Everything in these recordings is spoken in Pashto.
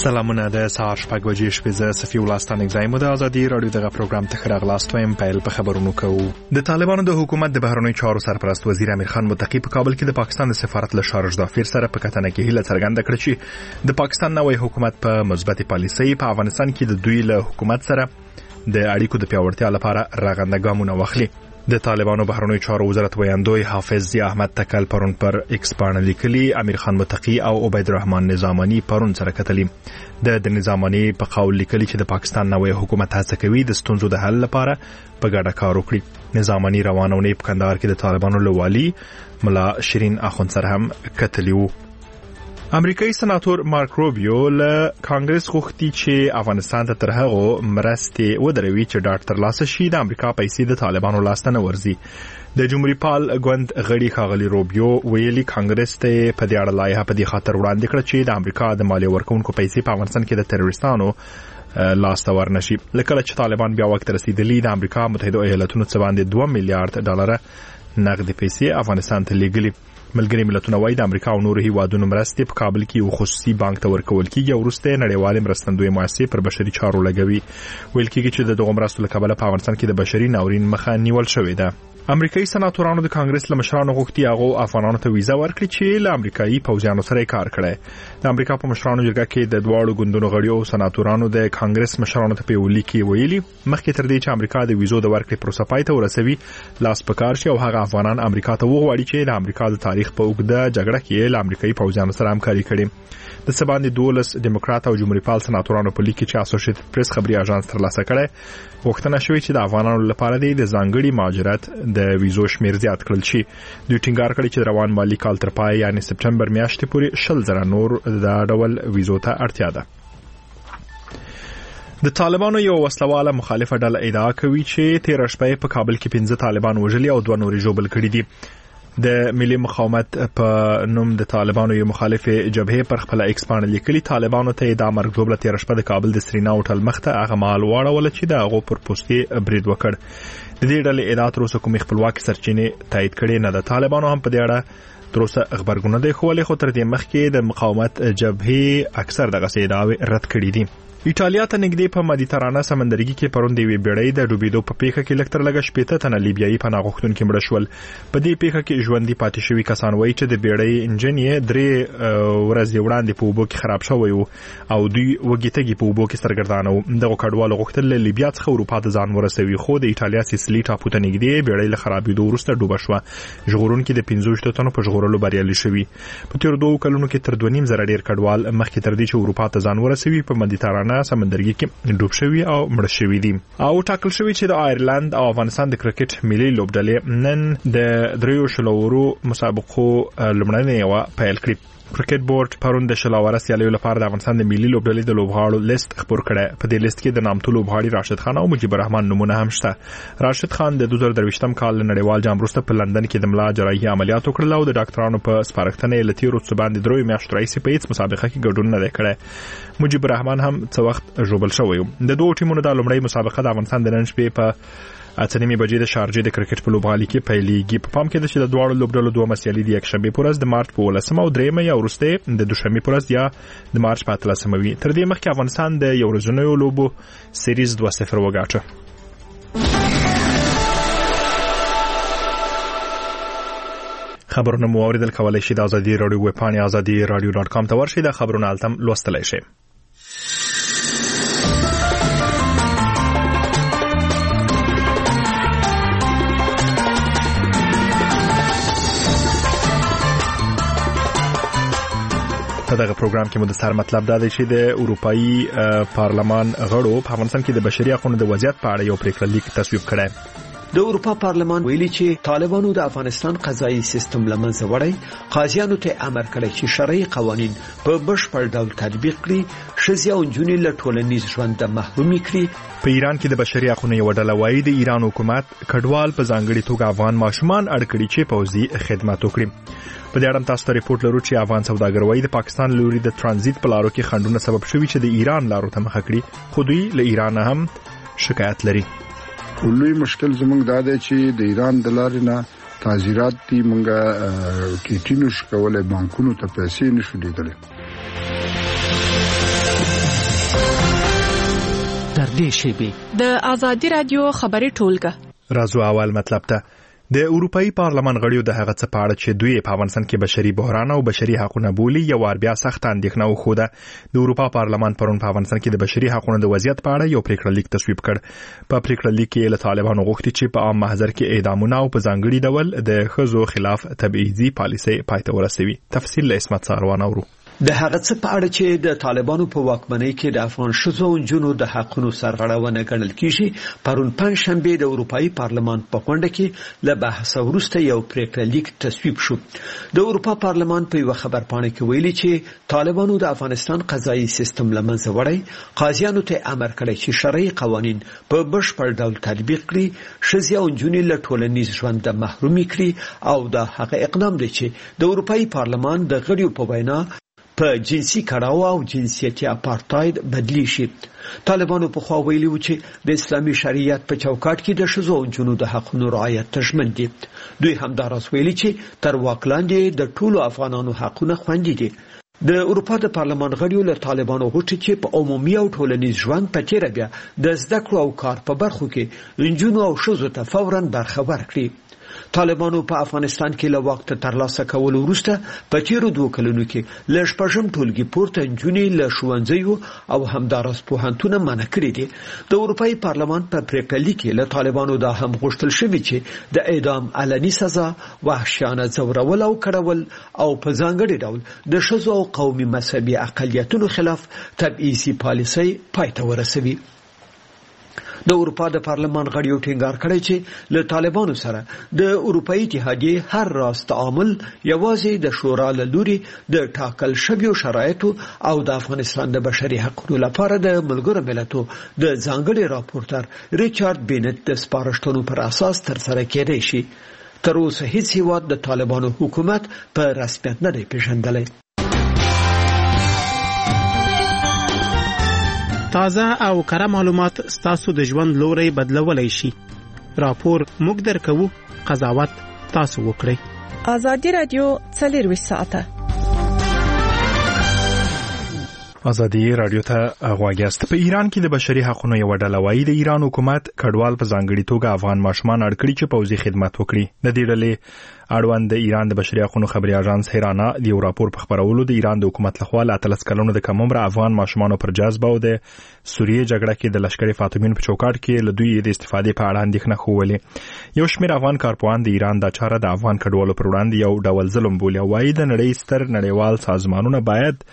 سلامونه د سهار شپږ بجې شپې زه صفي الله ستانک زایم د ازادي رادیو دغه پروګرام ته راغلاست وایم. پیل په خبرونو کوو. د طالبانو د حکومت د بهرنیو چارو سرپرست وزیر امیر خان متقی په کابل کې د پاکستان د سفارت له شارج دافیر سره په کتنه کې هیله څرګنده کړې چې د پاکستان نوې حکومت په مثبت پالیسۍ په افغانستان کې د دوی له حکومت سره د اړیکو د پیاوړتیا لپاره راغنده ګامونه واخلي. د طالبانو بهرنیو چارو وزارت ویاندوی حافظ ضیا احمد تکل پرون پر ایکس باندې لیکلي امیر خان متقی او عبید الرحمن نظامانی پرون سره کتلي. د نظامانی په قول لیکلي چې د پاکستان نوې حکومت هڅه کوي د ستونزو د حل لپاره په ګډه کار وکړي. نظامانی روانونه په کندهار کې د طالبانو لوالي ملا شیرین اخوند سره هم کتلي وو. امریکایي سناتور مارک روبیو له کانګرس غوښتي چې افغانستان ته تر هغه مرستې ودروي چې ډاټ تر لاسه شي د امریکا پیسې د طالبانو لاس ته نه ورځي. د جمهوریت پال ګوند غړي ښاغلي روبیو ویلي کانګرس ته په دې اړه لایحه په دې خاطر وړاندې کړه چې د امریکا د مالیه ورکونکو پیسې په افغانستان کې د تروریستانو لاس ته ورنشي. لکه چې طالبان بیا وخت رسیدلی د امریکا متحده ایالاتونو څخه باندې 2 میلیارډ ډالر نقد پیسې افغانستان ته لیږلي. ملګری ملتونه وايي د امریکا او نورو هیوادونو مرستې په کابل کې یو خصوصي بانک ته ورکول کیږي او وروسته نړیوال مرستندوی مؤسسې پر بشري چارو لګوي. ویل کیږي چې د دغه مرستو له کبله په افغانستان کې د بشري ناورین مخه نیول شوې ده. امریکایي سناتورانو د کانګرس له مشرانو غوښتي هغه افغانانو ته ویزا ورکړي چې له امریکایي پوځیانو سره کار کړي. د امریکا په مشرانو جرګه کې د دواړو ګوندونو غړیو او سناتورانو د کانګرس مشرانو ته په ویلي کې ویلي مخکې تر دې چې امریکا د ویزو د ورکړې پروسه پای ته ورسوي لاس پکار شي او هغه افغانان امریکا ته وغواړي چې د امریکا د تاریخ په اوږده جګړه کې له امریکایي پوځیانو سره همکاري کړي. د سباندې 12 ډیموکرات او جمهوریت پال سناتورانو په لیک کې اسوسییټډ پریس خبري اژانس ترلاسه کړي وختونه شوی چې د افغانانو لپاره د ځانګړي مهاجرت د ویزو شمیر زیات کړل شي. دوی ټینګار کړی چې روان مالی کال تر پای یعنی سپټمبر میاشتې پورې 100,000 نور د ډول ویزو ته اړتیا ده. د طالبانو یو وسلواله مخالفه ډله ادعا کوي چې 13 شپې په کابل کې 15 طالبان وژلي او 2 نورې ژوبل کړي دي. د ملي مقاومت په نوم د طالبانو یو مخالف جبهه پر خپل ایکس باندې لیکلي طالبانو ته د امر دوبله 13 شپه د کابل د سرینا هوټل مخته هغه مال واړول چې د هغه پر پوسټي برید وکړ. د دې ډلې ادعا تر اوسه کوم خپلواکي سرچینې تایید کړي نه. د طالبانو هم په دې اړه تر اوسه خبرګونه دی خو له خو تر دې مخکې د مقاومت جبهه اکثر دغه ادعاوې رد کړي دي. ایټالیا ته نږدې په مدیترانه سمندرګي کې پرون د وی بیړۍ د ډوبېدو په پیښه کې لکتر لګ شپېته تنه لیبیایي پناه غوښتونکي مړه شول. په دې پیښه کې ژوندۍ پاتې شوي کسان وایي چې د بیړۍ انجن یې 3 ورځې وړاندې په اوبو کې خراب شوی و او دوی وګیتګي په اوبو کې سرګردانه و. دغه کډوالو غوښتل له لیبیا څخه اروپا ته ځان ورسوي خو د ایټالیا سیسلی ټاپو ته نږدې بیړۍ له خرابېدو وروسته ډوبه شوه. ژغورونکي د 15 تنو په ژغورلو بریالي شوي. په تیر 2 کلونو کې تر 2.5 زره ډیر کډوال مخکې تر دې چې اروپا ته ځان ورسوي په مدیترانه سمندرګي کې ډوب شوی او مړ شوی دي. او ټاکل شوی چې د آیرلند او افغانستان د کرکټ ملي لوبډلې نن د دریو شلورو مسابقو لومړنۍ پیل کړې. کرکټ بورډ پرون د شلاوره سیالیو لپاره د افغانستان د ملي لوبډلې د لوبغاړو لیست خبر کړه. په دې لیست کې د نامتو لوبغاړي راشد خان او مجيب الرحمن نمونه هم شته. راشد خان د 2023م کال نړیوال جام وروسته په لندن کې د ملا جراحي عملیات وکړل او د ډاکټرانو په سپارښتنې لتي وروسته باندې 3 میاشتې راځي په هیڅ مسابقه کې ګډون نه کړی. مجيب الرحمن هم څو وخت ژوبل شوی. د دوه ټیمونو د لومړۍ مسابقه د افغانستان د نن شپې په اڅنیمه بجې د شارجې د کرکټ په لوبغالي کې پیلېږي. په پام کې ده چې د دواړو لوبډلو دوه مسیالي د یک شنبه پر ورځ د مارچ په 18 او 3 یا وروسته د دوشنبه پر ورځ یا د مارچ په 13 وي. تر دې مخکې افغانستان د یو ورځنیو لوبو سیریز 2-0 وګاټه. خبرونه مو اوریدل کولای شئ د ازادي رادیو ویب پاڼې azadi.radio.com ته ورشئ. د خبرونو التم لوستلای شئ. په دغه پروګرام کې مو د سر مطلب دا دی چې د اروپאי پارلمان غړو په افغانستان کې د بشري حقوقو د وضعیت په اړه یو پریکړه لیک تصویب کړی. د اروپا پارلمان ویلي چې طالبانو د افغانستان قضایي سیستم لمنځه وړی قاضیانو ته امر کړی چې شرعي قوانين په بشپړ ډول تطبیق کړي، ښځې او نجونې له ټولنیز ژوند محرومي کړي. په ایران کې د بشري حقوقو یو ډله وايي د ایران حکومت کډوال په ځانګړي توګه افغان ماشومان اړ کړي چې پوځي خدمات وکړي. په دې اړه تاسو ته ریپورت لرو چې افغان سوداګر وايي د پاکستان لوري د ترانزیت په لارو کې خنډونه سبب شوي چې د ایران لارو ته مخه کړي. خو دوی له ایران هم شکایت لري. لوی مشکل زموږ دا دی چې د ایران د لارې نه تعزیرات دي مونږه ټیټینو شکولای بانکونو ته پیسې نشو لیدلې. نږدې شوي. د ازادي رادیو خبري ټولګه راځو اول مطلب ته. د اروپאי پارلمان غړیو د هغه څه په اړه چې دوی په افغانستان کې بشري بحران او بشري حقوقونه بولي یو وار بیا سخت اندېښنه وښوده. د اروپا پارلمان پرون په افغانستان کې د بشري حقوقو د وضعیت په اړه یو پریکړه لیک تصویب کړ. په پریکړه لیک کې له طالبانو غوښتي چې په عام محضر کې اعدامونه او په ځانګړي ډول د ښځو خلاف تبعیضي پالیسي پای ته ورسوي. تفصیل له اسمت ساروان اورو. د هغه څه په اړه چې د طالبانو په واکمنۍ کې د افغان ښځو او نجونو د حقونو سرغړونه ګڼل کیږي، پرون پنځشنبه د اروپאי پارلمان په غونډه کې له بحث وروسته یو پریکړه لیک تصویب شو. د اروپا پارلمان په یو خبرپاڼه کې ویلي چې طالبانو د افغانستان قضایي سیستم لمنځه وړی، قاضیانو ته امر کړی چې شرعي قوانين په بشپړ ډول تطبیق کړي، ښځې او نجونې له ټولنیز ژوند محرومي کړي او دا هغه اقدام دی چې د اروپאי پارلمان د غړیو په وینا په جنسي کړهو او جنسیتي اپارټاید بدلی شي. طالبانو په خوا ویلي و چې د اسلامي شریعت په چوکاټ کې د ښځو او نجونو د حقونو رعایت تضمین دي. دوی همداراز ویلي چې تر واک لاندې د ټولو افغانانو حقونه خوندي دي. د اروپا د پارلمان غړیو له طالبانو غوښتي چې په عمومي او ټولنیز ژوند په تیر بیا د زده کړو او کار په برخو کې نجونو او ښځو ته فوراً برخه ورکړي. طالبانو په افغانستان کې له وخت ترلاسه کولو وروسته په تیرو 2 کلونو کې له شپږم ټولګي پورته نجونې له ښوونځیو او همداراز پوهنتونه منع کړي دي. د اروپאי پارلمان په پریکړه لیک کې له طالبانو دا هم غوښتل شوی چې د اعدام علني سزا، وحشیانه ځورول او کړول او په ځانګړي ډول د ښځو او قومي مذهبي اقلیتونو خلاف تبعیضي پالیسي پای ته ورسوي. د اروپا د پارلمان غړیو ټینګار کړی چې له طالبانو سره د اروپאי اتحادیې هر راز تعامل یوازې د شورا له لوري د ټاکل شویو شرایطو او د افغانستان د بشري حقوقو لپاره د ملګرو ملتونو د ځانګړي راپورټر ریچارډ بینټ د سپارښتنو پر اساس ترسره کېدای شي. تر اوسه هیڅ هیواد د طالبانو حکومت په رسمیت نه دی پیژندلی. تازه او کره معلومات ستاسو د ژوند لوري بدلولای شي. راپور موږ درکو، قضاوت تاسو وکړئ. ازادي رادیو 24 ساعته. ازادي رادیو ته غواګیاست. په ایران کې د بشري حقوقو یو ډله وايي د ایران حکومت کډوال په ځانګړي توګه افغان ماشومان اړ کړي چې پوځي خدمت وکړي. د دې ډلې اړوند د ایران د بشري حقوقو خبري اژانس هیرانا د یو راپور په خبرولو د ایران د حکومت لخوا له 13 کلونو د کم عمر افغان ماشومان پر جذب او د سوریه جګړه کې د لشکري فاطمین په چوکاټ کې له دوی د استفادې په اړه اندېښنه خوولې. یو شمېر افغان کارپوهان د ایران د چاره د افغان کډوالو پر وړاندې یو ډول ظلم بولي او وايي د نړۍ ستر نړیوال سازمانونه باید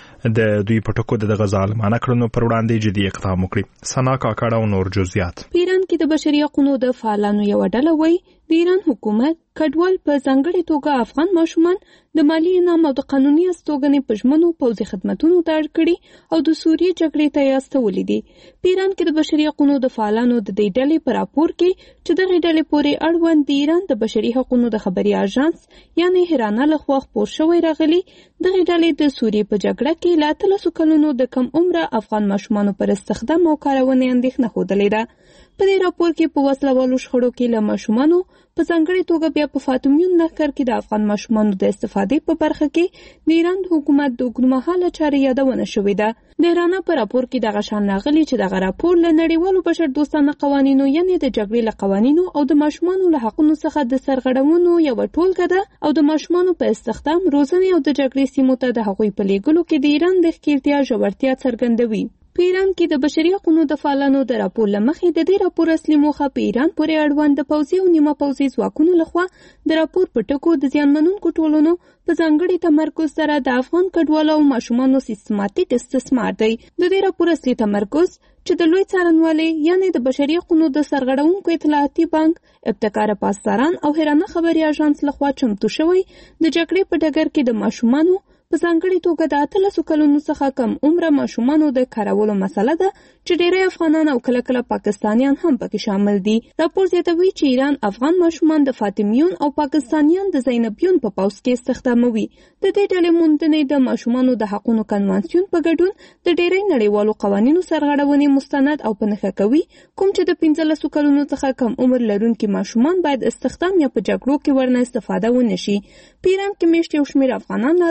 د دوی په ټکو د ظالمانه کړنو پر وړاندې جدي اقدام وکړي. سنا کاکړه او نور جزئیات. په ایران کې د بشري حقوقو د فعالانو یو ډله وایي د ایران حکومت کډوال په ځانګړي توګه افغان ماشومان د مالی انعام او د قانوني استوګنې په ژمنو پوځي خدماتونو ته اړ کړي او د سوریې جګړې ته یې استولې دي. په ایران کې د بشري حقوقو د فعالانو د دې ډلې په راپور کې چې دغه ډلې پورې اړوند د ایران د بشري حقوقو د خبري اژانس یعنی هیرانا لخوا خپور شوی راغلی. دغه ډلې د سوریې په جګړه کې له 13 کلونو د کم عمره افغان ماشومانو پر استخدام او کارونې اندېښنه ښودلې ده. په دې راپور کې په وسلوالو شخړو کې له ماشومانو په ځانګړي توګه بیا په فاطمیون لښکر کې د افغان ماشومانو د استفادې په برخه کې د ایران حکومت د اوږدمهاله چارې یادونه شوې ده. د ایران په راپور کې دغه شان راغلي چې دغه راپور له نړیوالو بشر دوستانه قوانینو یعنی د جګړې له قوانینو او د ماشومانو له حقونو څخه د سرغړونو یو ټولګه ده او د ماشومانو په استخدام، روزنې او د جګړې سیمو ته د هغوی په لیږلو کې د ایران د ښکېلتیا ژورتیا څرګندوي. په ایران کې د بشري حقوقو د فعالانو د راپور لمخې د دې راپور اصلي موخه په ایران پورې اړوند د پوځي او نیمه پوځي ځواکونو لخوا د راپور په ټکو د زیانمنونکو ټولنو په ځانګړي تمرکز سره د افغان کډوالو او ماشومانو سیستماتیک استثمار دی. د دې راپور اصلي تمرکز چې د لوی څارنوالۍ یعنی د بشري حقوقو د سرغړونکو اطلاعاتي بانک، ابتکار پاسداران او هیرانا خبري اژانس لخوا چمتو شوی د جګړې په ډګر کې د ماشومانو په ځانګړي توګه د 13 کلونو څخه کم عمره ماشومانو د کارولو مسله ده چې ډېری افغانان او کله کله پاکستانیان هم پکې شامل دي. راپور زیاتوي چې ایران افغان ماشومان د فاطمیون او پاکستانیان د زینبیون په پوځ کې استخداموي. د دې ډلې موندنې د ماشومانو د حقوقو کنوانسیون په ګډون د ډېری نړیوالو قوانینو سرغړونې مستند او په نښه کوي، کوم چې د 15 کلونو څخه کم عمر لرونکي ماشومان باید استخدام یا په جګړو کې ورنه استفاده ونه شي. په ایران کې میشت یو شمېر افغانان له ازادي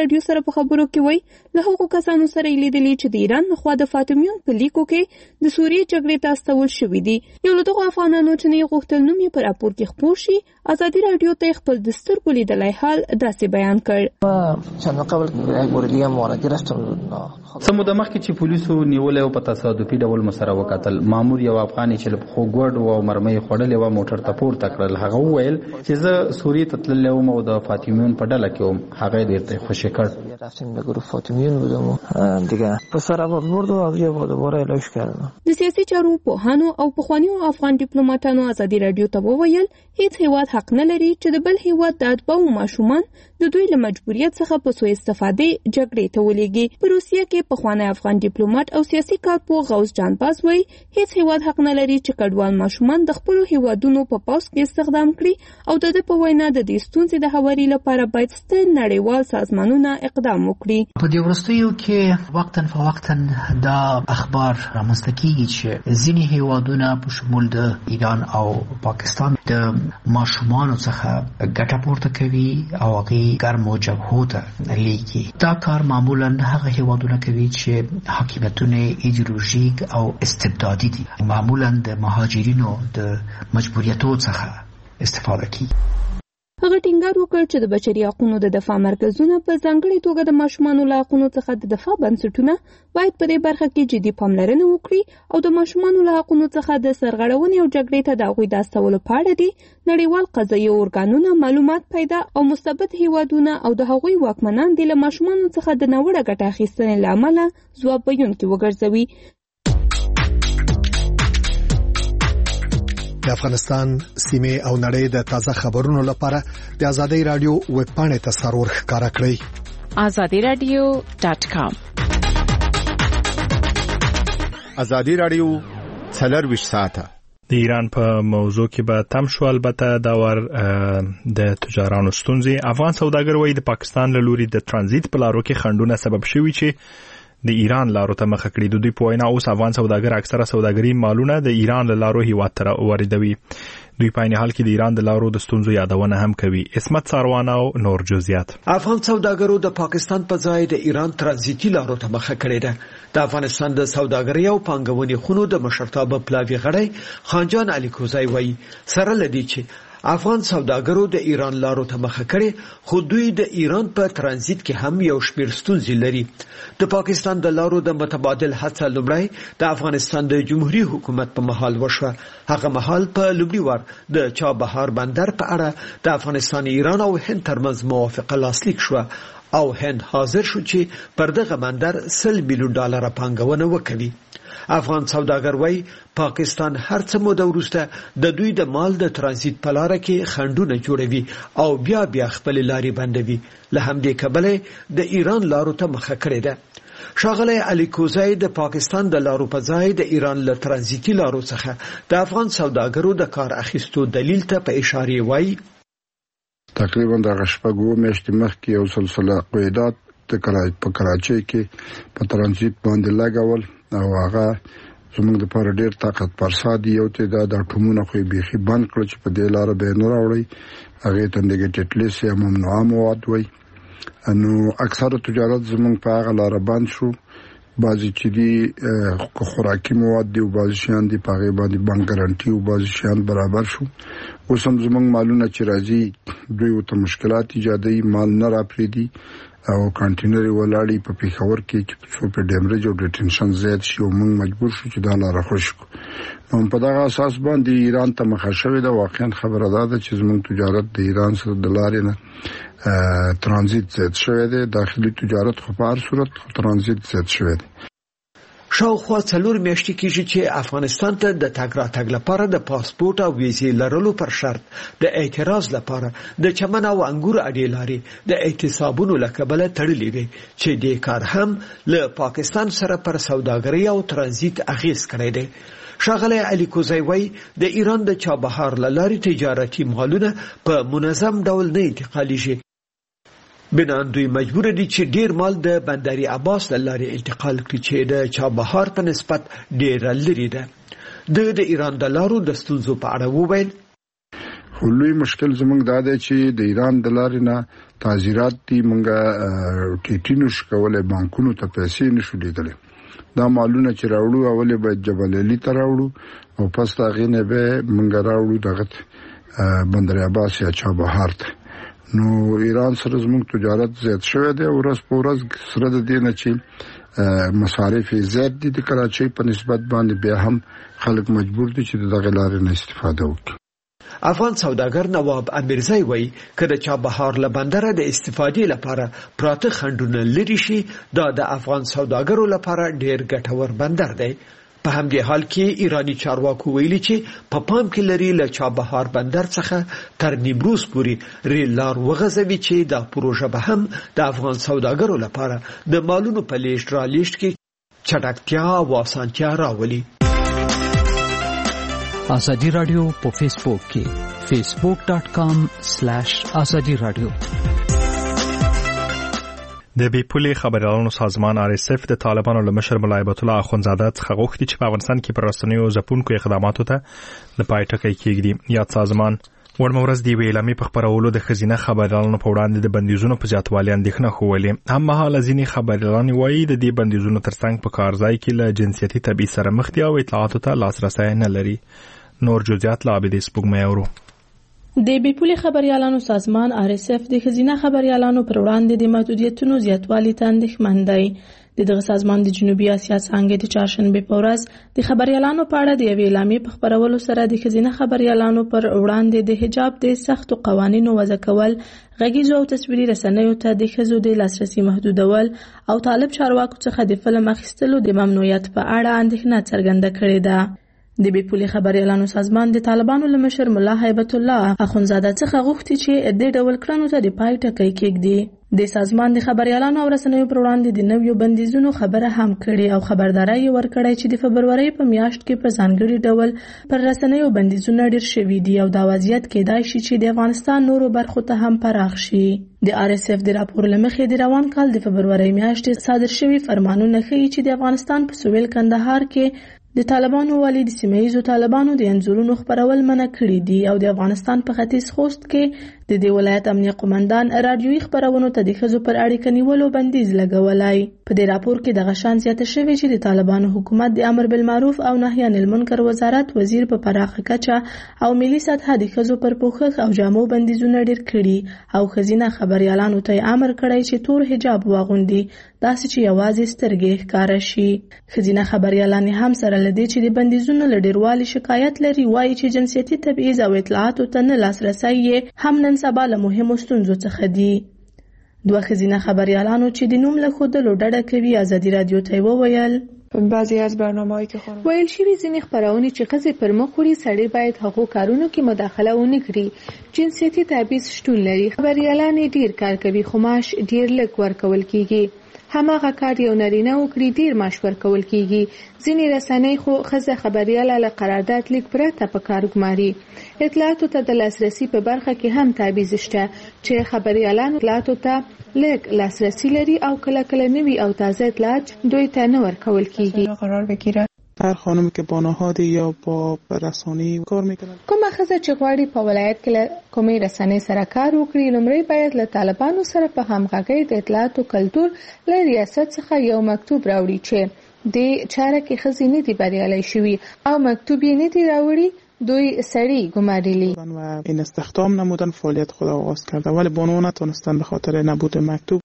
رادیو سره په خبرو کې وایي له هغو کسانو سره یې لیدلي چې د ایران لخوا د فاطمیون په لیکو کې د سوریې جګړې ته استول شوي دي. یو له دغو افغانانو چې نه یې غوښتل نوم یې په راپور کې خپور شي، ازادي رادیو ته خپل د سترګو لیدلی حال داسې بیان کړ. چند قبل ګوردی مواردی رفتم سمو د مخکې چې پولیسو نیولې او په تصادفي ډول مسره وکتل، مامور یو افغاني چې خو ګوډ او مرمۍ خړلې و موټر ته پورته کړل. هغه وویل چې زه سوریې ته تللی وم او د فاطمیون په ډله کې وم. هغه ډېر خوشې کړ. رفتیم به گروه فاطمیون بودم دیگه پسر آباد برد و اوریه با دوباره اعلایش کردم. د سیاسي چارو پوهانو او پخوانیو افغان ډیپلوماټانو ازادي رادیو ته وویل هیڅ هیواد حق نه لري چې د بل هیواد د اتباعو ماشومان د دوی له مجبوریت څخه په سوء استفادې جګړې ته ولېږي. په روسیه کې پخوانی افغان ډیپلوماټ او سیاسي کارپوه غوث جان باز وایي هیڅ هیواد حق نه لري چې کډوال ماشومان د خپلو هیوادونو په پوځ کې استخدام کړي او د په وینا د دې ستونزې د هواري لپاره باید ستر نړیوال سازمانونه اقدام وکړي. په دې وروستیو کې وقتاً فوقتاً دا اخبار رامنځته کیږي چې ځینې هیوادونه په شمول د ایران او پاکستان د ماشومانو څخه ګټه پورته کوي او هغه ګرمو جبهو ته لیږي. دا کار معمولاً هغه هیوادونه کوي چې حاکمیتونه ایدئولوژیک او استبدادي دي، معمولاً د مهاجرینو د مجبوریتو څخه استفاده کوي. هغه ټینګار وکړ چې د بشري حقوقو د دفاع مرکزونه په ځانګړي توګه د ماشومانو له حقوقو څخه د دفاع بنسټونه باید په دې برخه کې جدي پاملرنه وکړي او د ماشومانو له حقوقو څخه د سرغړونې او جګړې ته د هغوی د استولو په اړه دي نړیوال قضایي ارګانونه معلومات پیدا او مستبد هیوادونه او د هغوی واکمنان د ماشومانو څخه د ناوړه ګټه اخیستنې له امله ځواب ویونکي وګرځوي. د افغانستان سیمه او نړۍ د تازه خبرونو لپاره د ازادي رادیو ویب پاڼې ته سرور ښکارا کړئ. azadiradio.com. ازادي رادیو 24 ساعته د ایران په موضوع کې به تم شو. البته دا ور د تجارانو ستونزې افغان سوداګر وایي د پاکستان له لوري د ترانزیت په لارو کې خنډونه سبب شوي چې د ایران لارو ته مخه کړي. د دوی په وینا اوس افغان سوداګر اکثره سوداګري مالونه د ایران له لارو هیواد ته واردوي. دوی په عین حال کې د ایران د لارو د ستونزو یادونه هم کوي. اسمت ساروان او نور جزئیات. افغان سوداګرو د پاکستان په ځای د ایران ترانزیتي لارو ته مخه کړې ده. د افغانستان د سوداګرۍ او پانګونې خونو د مشرتابه پلاوی غړی خانجان علي کوزای وایي سره لدی چې افغان سوداګرو د ایران لارو ته مخه کړي خو دوی د ایران په ترانزیت کې هم یو شمېر ستونزې لري. د پاکستان د لارو د متبادل هڅه لومړی د افغانستان د جمهوریت حکومت په محل وشوه. هغه محل په لومړي وار د چابهار بندر په اړه د افغانستان، ایران او هند ترمنځ موافقه لاسلیک شوه او هند حاضر شو چې پر دغه بندر $100 میلیون پانګونه وکړي. افغان سوداګر وایي پاکستان هر څه موده وروسته د دوی د مال د ترانزیت په لار کې خنډونه جوړوي او بیا خپل لارې بندوي. له همدې کبله د ایران لارو ته مخه کړې ده. ښاغلی علي کوزای د پاکستان د لارو په ځای د ایران له ترانزیتي لارو څخه د افغان سوداګرو د کار اخیستو دلیل ته په اشاره وایي تقریبا د شپږو میاشتې مخکې یو سلسله قیادات په کراچۍ کې په ترانزیت باندې لګول او هغه زموږ د لپاره ډېر طاقت پرسا دي. یو تعداد اټومونه خو بیخي بند کړل چې په دې لاره به نه راوړي، هغه ته نیګیټیو لیست یا ممنوعه مواد وایي. نو اکثره تجارت زموږ په هغه لاره بند شو. بعضی چې دي خوراکي مواد دي او بعضی شیان دي په هغه باندې بانک ګارانټي او بعضی شیان برابر شو. اوس هم زموږ مالونه چې راځي دوی ته مشکلات ایجادوي، مال نه راپریدي او کانټینر ولاړی په پیښور کې چې څو په ډیمریج او ډیټنشن زیات شي او موږ مجبور شو چې دا لاره خوش کو. نو په دغه اساس باندې ایران ته مخه شوې ده. واقعا خبره ده چې زموږ تجارت د ایران سره د لارې نه ترانزیت زیات شوی دی. داخلي تجارت خو په هر صورت ترانزیت زیات شوی دی. شاوخوا 4 میاشتې کېږي چې افغانستان ته د تګ راتګ لپاره د پاسپورت او ویزې لرلو پر شرط د اعتراض لپاره د چمن او انګور اډې لارې د اعتصابونو له کبله تړلې وي چې د کار هم له پاکستان سره پر سوداګرۍ او ترانزیت اغیز کړی دی. ښاغلی علي کوزای وایي د ایران د چابهار له لارې تجارتي مالونه په منظم ډول نه انتقالیږي. بنان دوی مجبور دي چې ډیر مال د بندر عباس له لارې انتقال کړي چې د چابهار په نسبت ډیر لري ده. د ایران د لارو د ستونزو په اړه وویل لوی مشکل زمونږ دا دی چې د ایران د لارې نه تعزیرات دي مونږه ټیټینو شکولې بانکونو ته پیسې نشو لیدلې. دا مالونه چې راوړو اولې باید جبل علي ته راوړو او پس هغه نه به مونږ راوړو دغه بندر عباس یا چابهار ته. نو ایران سره زموږ تجارت زیات شوی دی او ورځ په ورځ سره د دې نه چې مصارف زیات دي د کراچۍ په نسبت باندې بیا هم خلک مجبور دي چې دغه لارې نه استفاده وکړي. افغان سوداګر نواب امیرزی وایي که د چابهار له بندره د استفادې لپاره پراته خنډونه لرې شي دا د افغان سوداګرو لپاره ډېر ګټور بندر دی. په همدې حال کې ایرانی چارواکو ویلي چې په پام کې لري له چابهار بندر څخه تر نیمروز پورې ریل لار وغځوي چې دا پروژه به هم د افغان سوداګرو لپاره د مالونو په لیږد رالېږد کې چټکتیا او اسانتیا راولي. آزادی رادیو په فیسبوک کې facebook.com/azadi radio. د بیپولي خبريالانو سازمان RSF د طالبانو له مشر ملا هیبت الله اخونزاده څخه غوښتي چې په افغانستان کې پر رسنیو ځپونکو اقداماتو ته د پای ټکی کېږدي. یاد سازمان ورمورز دی ویلامي په خبرولو د خزینه خبريالانو په وړاندې د بندیزونو په زیاتوالي اندېښنه خوولې. هم مهال ځینې خبريالان وایي د دې بندیزونو ترڅنګ په کارځای کې له جنسيتي تبعیض سره مخ دي او اطلاعاتو ته لاسرسی نه لري. نور جزئیات لا عبدي سپوږمۍ اورو. د بیپولي خبريالانو سازمان RSF د خزینه خبريالانو پر وړاندې د محدودیتونو زیاتوالي ته اندېښمن دی. دغه سازمان د جنوبي اسیا څنګه د چهارشنبه په ورځ د خبريالانو په اړه د اعلامیې په خبرولو سره د خزینه خبريالانو پر وړاندې د حجاب د سختو قوانینو وضع کول، غږیزو او تصویري رسنیو ته د ښځو د لاسرسي محدودول او طالب چارواکو څخه د فلم اخیستلو د ممنوعیت په اړه اندېښنه څرګنده کړې ده. د بیپولي خبريالانو سازمان د طالبانو له مشر ملا هیبت الله اخونزاده څخه غوښتي چې د ډول کړنو ته د پای ټکی کېږدي. د سازمان د خبريالانو او رسنیو پر وړاندې د نویو بندیزونو خبره هم کړې او خبرداري ورکړې چې د فبرورۍ په میاشت کې په ځانګړي ډول پر رسنیو بندیزونه ډېر شوي دي او دا وضعیت کېدای شي چې د افغانستان نورو برخو ته هم پراخ شي. د RSF د راپور له مخې د روان کال د فبرورۍ میاشتې صادر شوي فرمانونه ښیي چې د افغانستان په سویل کندهار کې د طالبانو والی د سیمه‌ییزو طالبانو د انځورونو خبرول منع کړي دي او د افغانستان په ختیځ خوست کې د دې ولایت امنیه قومندان رادیويي خبرونو ته د ښځو پر اړیکه نیولو بندیز لګولای. په دې راپور کې دغه شان زیاته شوې چې د طالبانو حکومت د امر بالمعروف او نهي عن المنکر وزارت وزیر په پراخه کچه او ملي سطحه د ښځو پر پوښښ او جامو بندیزونه ډېر کړي او خزینه خبريالانو ته امر کړی چې تور حجاب واغوندي، داسې چې یوازې سترګې ښکاره شي. خزینه خبريالان هم سره لدی چې د بندیزونو له ډیروالي شکایت لري، وایي چې جنسيتي تبعیض او اطلاعاتو ته نه لاسرسی هم نن سبا له مهمو ستونزو څخه دي. دوه خزینه خبريالانو چې د نوم له ښودلو ډډه کوي ازادي رادیو ته وویل بعضی از برنامه‌ای که ویل شوی ځینې خبرونه چې ښځې پر مخ وړي سړی باید هغو کارونو کې مداخله ونه کړي. جنسيتي تبعیض شتون لري. خبريالان ډیر کار کوي خو معاش ډیر لږ ورکول کیږي. هماغه کار یو نارینه وکړي ډیر معاش ورکول کیږي. ځینې رسنۍ خو ښځه خبرياله له قرارداد لیک پرته په کار ګماري. اطلاعاتو ته د لاسرسي په برخه کې هم تبعیض شته چې خبريالان اطلاعاتو ته لږ لاسرسي لري او کله کله نوي او تازه اطلاعات دوی ته نه ورکول کیږي. قرار بگیره هر خانم که با نهادی یا با رسانه‌ای کار میکنن، کومه ښځه چې غواړي په ولایت کې له کومې رسنۍ سره کار وکړي لومړی باید له طالبانو سره په همغږۍ د اطلاعاتو کلتور له ریاست څخه یو مکتوب راوړي چې د چاره کې ښځې نه دي بریالۍ شوي او مکتوب یې نه دي راوړي، دوی سړی گماریلی و این استخدام نمودن فعالیت خود آغاز کرده ولی بانو نتونستن به خاطر نبود مکتوب.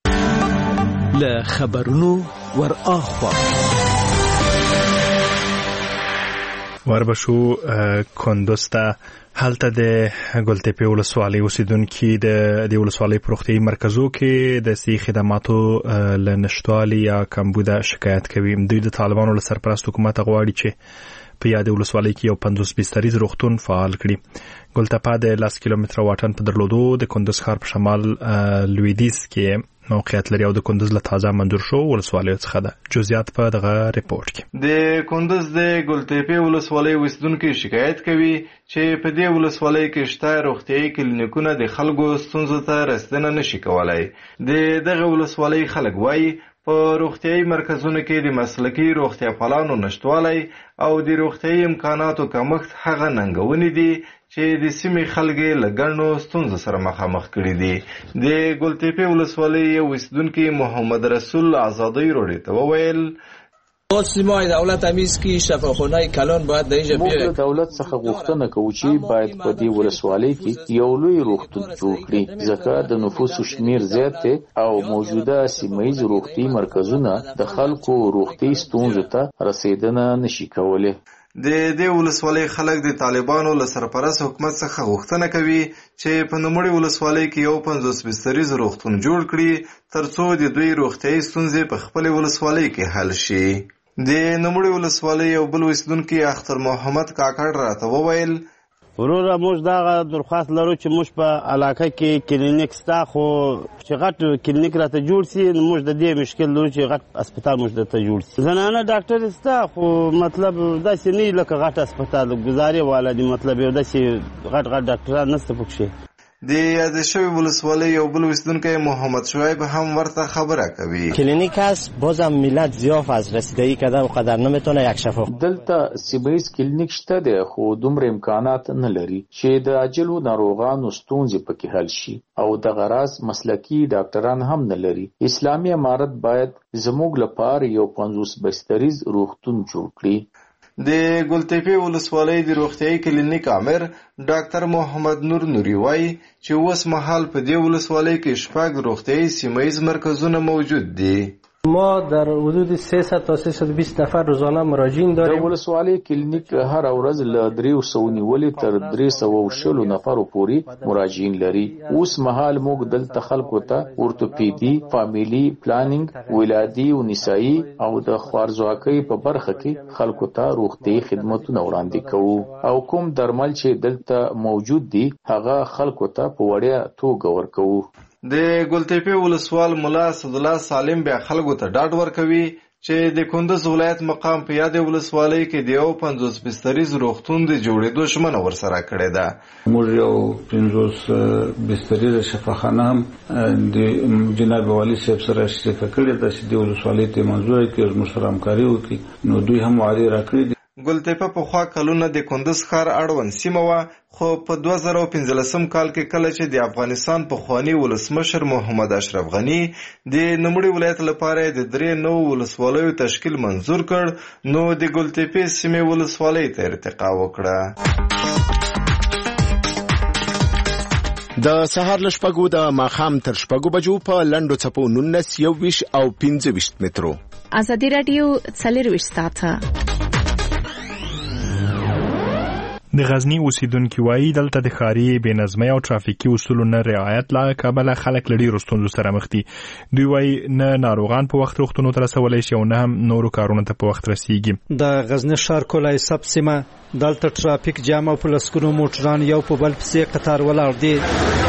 له خبرونو ور اخوا وربشو کندوز ته هلته د ګلتپې ولسوالۍ اوسیدونکي د ولسوالۍ پروختي مرکزو کې د صحي خدماتو له نشټوالي یا کمبوده شکایت کوي. دوی د طالبانو له سرپرست حکومت غواړي چې په یاد ولسوالۍ کې یو 50 بستریز روغتون فعال کړي. ګلتپه د 10 کیلومتره واټن په درلودو د کندوز ښار په شمال لویدیځ کې موقعیت لري او د کندوز له تازه منظور شو ولسوالیو څخه ده. جزئیات په دغه ریپورت کې. د کندوز د ګلتپې ولسوالۍ اوسیدونکو شکایت کوي چې په دې ولسوالۍ کې شته روغتيایي کلینیکونه د خلکو ستونزو ته رسیدنه نشي کولای. دغه ولسوالۍ خلک وایي په روغتیايي مرکزونو کې د مسلکي روغتیا پالانو نشتوالی او د روغتیايي امکاناتو کمښت هغه ننګونې دي چې د سیمې خلک له ګڼو ستونزو سره مخامخ کړي دي. د ګلتیپې ولسوالۍ یو اوسیدونکي محمد رسول آزادۍ راډیو ته وویل سیمای دولت همیز کی شفاخانه کلان باید در اینجا بیاید. موږ دولت څخه غوښتنه کوو چې باید په دې ولسوالۍ کې یو لوی روغتون جوړ کړي ځکه د نفوسو شمیر زیات دی او موجوده سیمایي روغتي مرکزونه د خلکو روغتي ستونزو ته رسیدنه نشي کولای. د دې ولسوالۍ خلک د طالبانو له سرپرست حکومت څخه غوښتنه کوي چې په نوموړې ولسوالۍ کې یو 50 بستریز روغتون جوړ کړي ترڅو د دوی روغتیايي ستونزې په خپلې ولسوالۍ کې حل شي. د نوموړې ولسوالۍ یو بل اوسیدونکي اختر محمد کاکړ راته وویل وروره موږ دغه درخواست لرو چې موږ په علاقه کې کلینیک ستا خو چې غټ کلینیک راته جوړ سي نو موږ د دې مشکل لرو چې غټ اسپتال موږ درته جوړ سي. زنانه ډاکټر ستا خو مطلب داسې نه لکه غټ اسپتال ګزارې والا دي مطلب یو داسې غټ ډاکټران نشته پکښې. د یاد شوی ولسوالۍ یو بل اوسیدونکی محمد شعیب هم ورته خبره کوي. کلینیک هست بازم ملت ضعف از رسیدگی کردن و قدر نمیتونه یک شفا. دلته سیمایي کلینیک شته دی خو دومره امکانات نه لري چې د عاجلو ناروغانو ستونزې پکې حل شي او د غراض مسلکي ډاکټران هم نه لري. اسلامي امارت باید زموږ لپاره یو 50 بستریز روغتون جوړ کړي. د ګلتیپې ولسوالۍ د روغتیايي کلینیک امر ډاکټر محمد نور نوري وایي چې اوس مهال په دې ولسوالۍ کې 6 روغتیايي سیمایي مرکزونه موجود دي. ما در حدود 300 تا 320 نفر روزانه مراجعین داریم. د ولسوالۍ کلینیک هر ورځ له 300 نیولې تر 320 نفرو پورې مراجعین لري. اوس مهال موږ دلته خلکو ته اورتوپیدي، فامیلی پلانینګ، ولادي او نسایي او د خوارزواکۍ په برخه کې خلکو ته روغتي خدماتونه وړاندې کوو او کوم درمل چې دلته موجود دي هغه خلکو ته په وړیا توګه ورکوو. د ګلتیپې ولسوال ملا اسدالله سالم بیا خلکو ته ډاډ ورکوي چې د کندز ولایت مقام په یادې ولسوالۍ کې د یو 50 بستریز روغتون د جوړېدو ژمنه ورسره کړې ده. موږ یو 50 بستریز شفاخانه هم د جناب والي صاحب سره شریکه کړې ده چې د ولسوالۍ ته منظور کړي او موږ سره همکاري وکړي نو دوی هم وعده راکړې. ګلتیپه پخوا کلونه د کندز ښار اړوند سیمه وه خو په 2015 کال کې کله چې د افغانستان پخواني ولسمشر محمد اشرف غني د نوموړي ولایت لپاره د 3 نوو ولسوالیو تشکیل منظور کړ نو د ګلتیپې سیمې ولسوالۍ ته ارتقا وکړه. د سهار له 6 د ماښام تر 6 بجو په لنډو څپو 19 21 او 25 مترو. ازادي رادیو 24 ساعته. د غزنی اوسیدونکو وایي دلته د ښاري بې نظمۍ او ترافیکي اصولو نه رعایت له کبله خلک له ډېرو ستونزو سره مخ دي. دوی وایي نه ناروغان په وخت روغتونو ته رسولی شي او نه هم نورو کارونو ته په وخت رسیږي. د غزنی ښار کولای سب سیمه دلته ترافیک جام او په لسګونو موټران یو په بل پسې قطار ولاړ دي.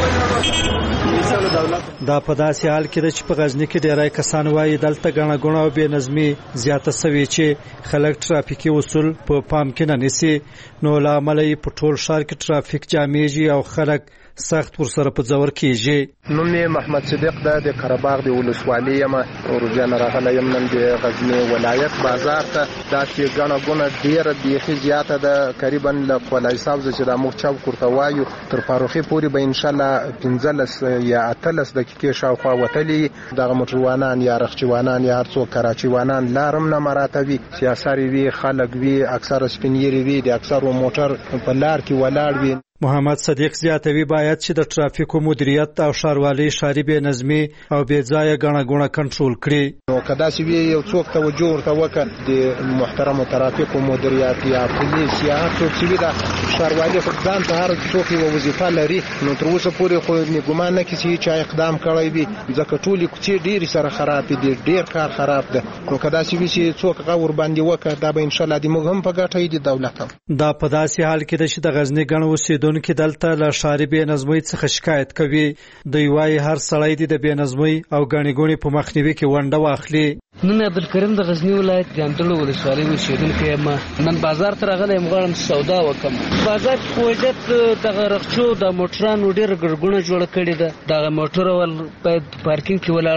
دا په داسې حال کې ده چې په غزنی کې ډیری کسان وایي دلته ګڼه ګوڼه او بې نظمي زیاته سوې چې خلک ترافیکي اصول په پام کې نه نیسي نو له امله یې په ټول ښار کې ترافیک جامیږي او خلک سخت ورسره په ځور کېږي. نوم یې محمد صدیق ده د قرهباغ د ولسوالۍ یم ورجانه راغلی یم نن د غزنی ولایت بازار ته. داسې ګڼه ګوڼه ډېره بیخي زیاته ده قریبا له قلعه صاحب چې د موږ چوک ورته وایو تر فاروقي پورې به انشاءالله 15 یا 18 دقیقې شاوخوا وتلي دغه موټروانان یا رخچوانان یا هر څوک کراچیوانان لارم نه مراته وي سیاساري وي خلک وي اکثره سپینیري وي د اکثرو موټر په لار کې ولاړ وي. محمد صدیق زیاتوي باید چې د ترافیکو مدیریت او ښاروالۍ ښاري بې نظمي او بې ځایه ګڼه ګوڼه کنټرول کړي. نو که داسې وي یو څوک توجه ورته وکړه د محترمو ترافیکو مدیریت یا پولیس یا هر څوک چې وي د ښاروالۍ خو ځان ته هر څوک یوه وظیفه لري نو تر اوسه پورې خو ګمان نه کړي چې چا اقدام کړی وي ځکه ټولې کوڅې ډېرې سره خراب دي ډېر کار خراب ده. نو که داسې وي چې څوک هغه ورباندې وکړه دا به انشاءالله د موږ هم په ګټه وي د دولت هم. دا په داسې حال کې ده چې د غزني ګڼ اوسېدونکي دلته له ښاري بې نظمۍ څخه شکایت کوي. دوی وایي هر سړی دې د بې نظمۍ او ګڼې ګوڼې په مخنیوي کې ونډه واخلي. نن عبدالکریم د غزنی ولایت د اندړو ولسوالۍ اوسېدونکی یم. نن بازار ته راغلی یم غواړم سودا وکړم. بازار کې خو وجد دغه رخچو د موټرانو ډېره ګڼه ګوڼه جوړه کړې ده. دغه موټر ول باید پارکینګ کې ولاړ وای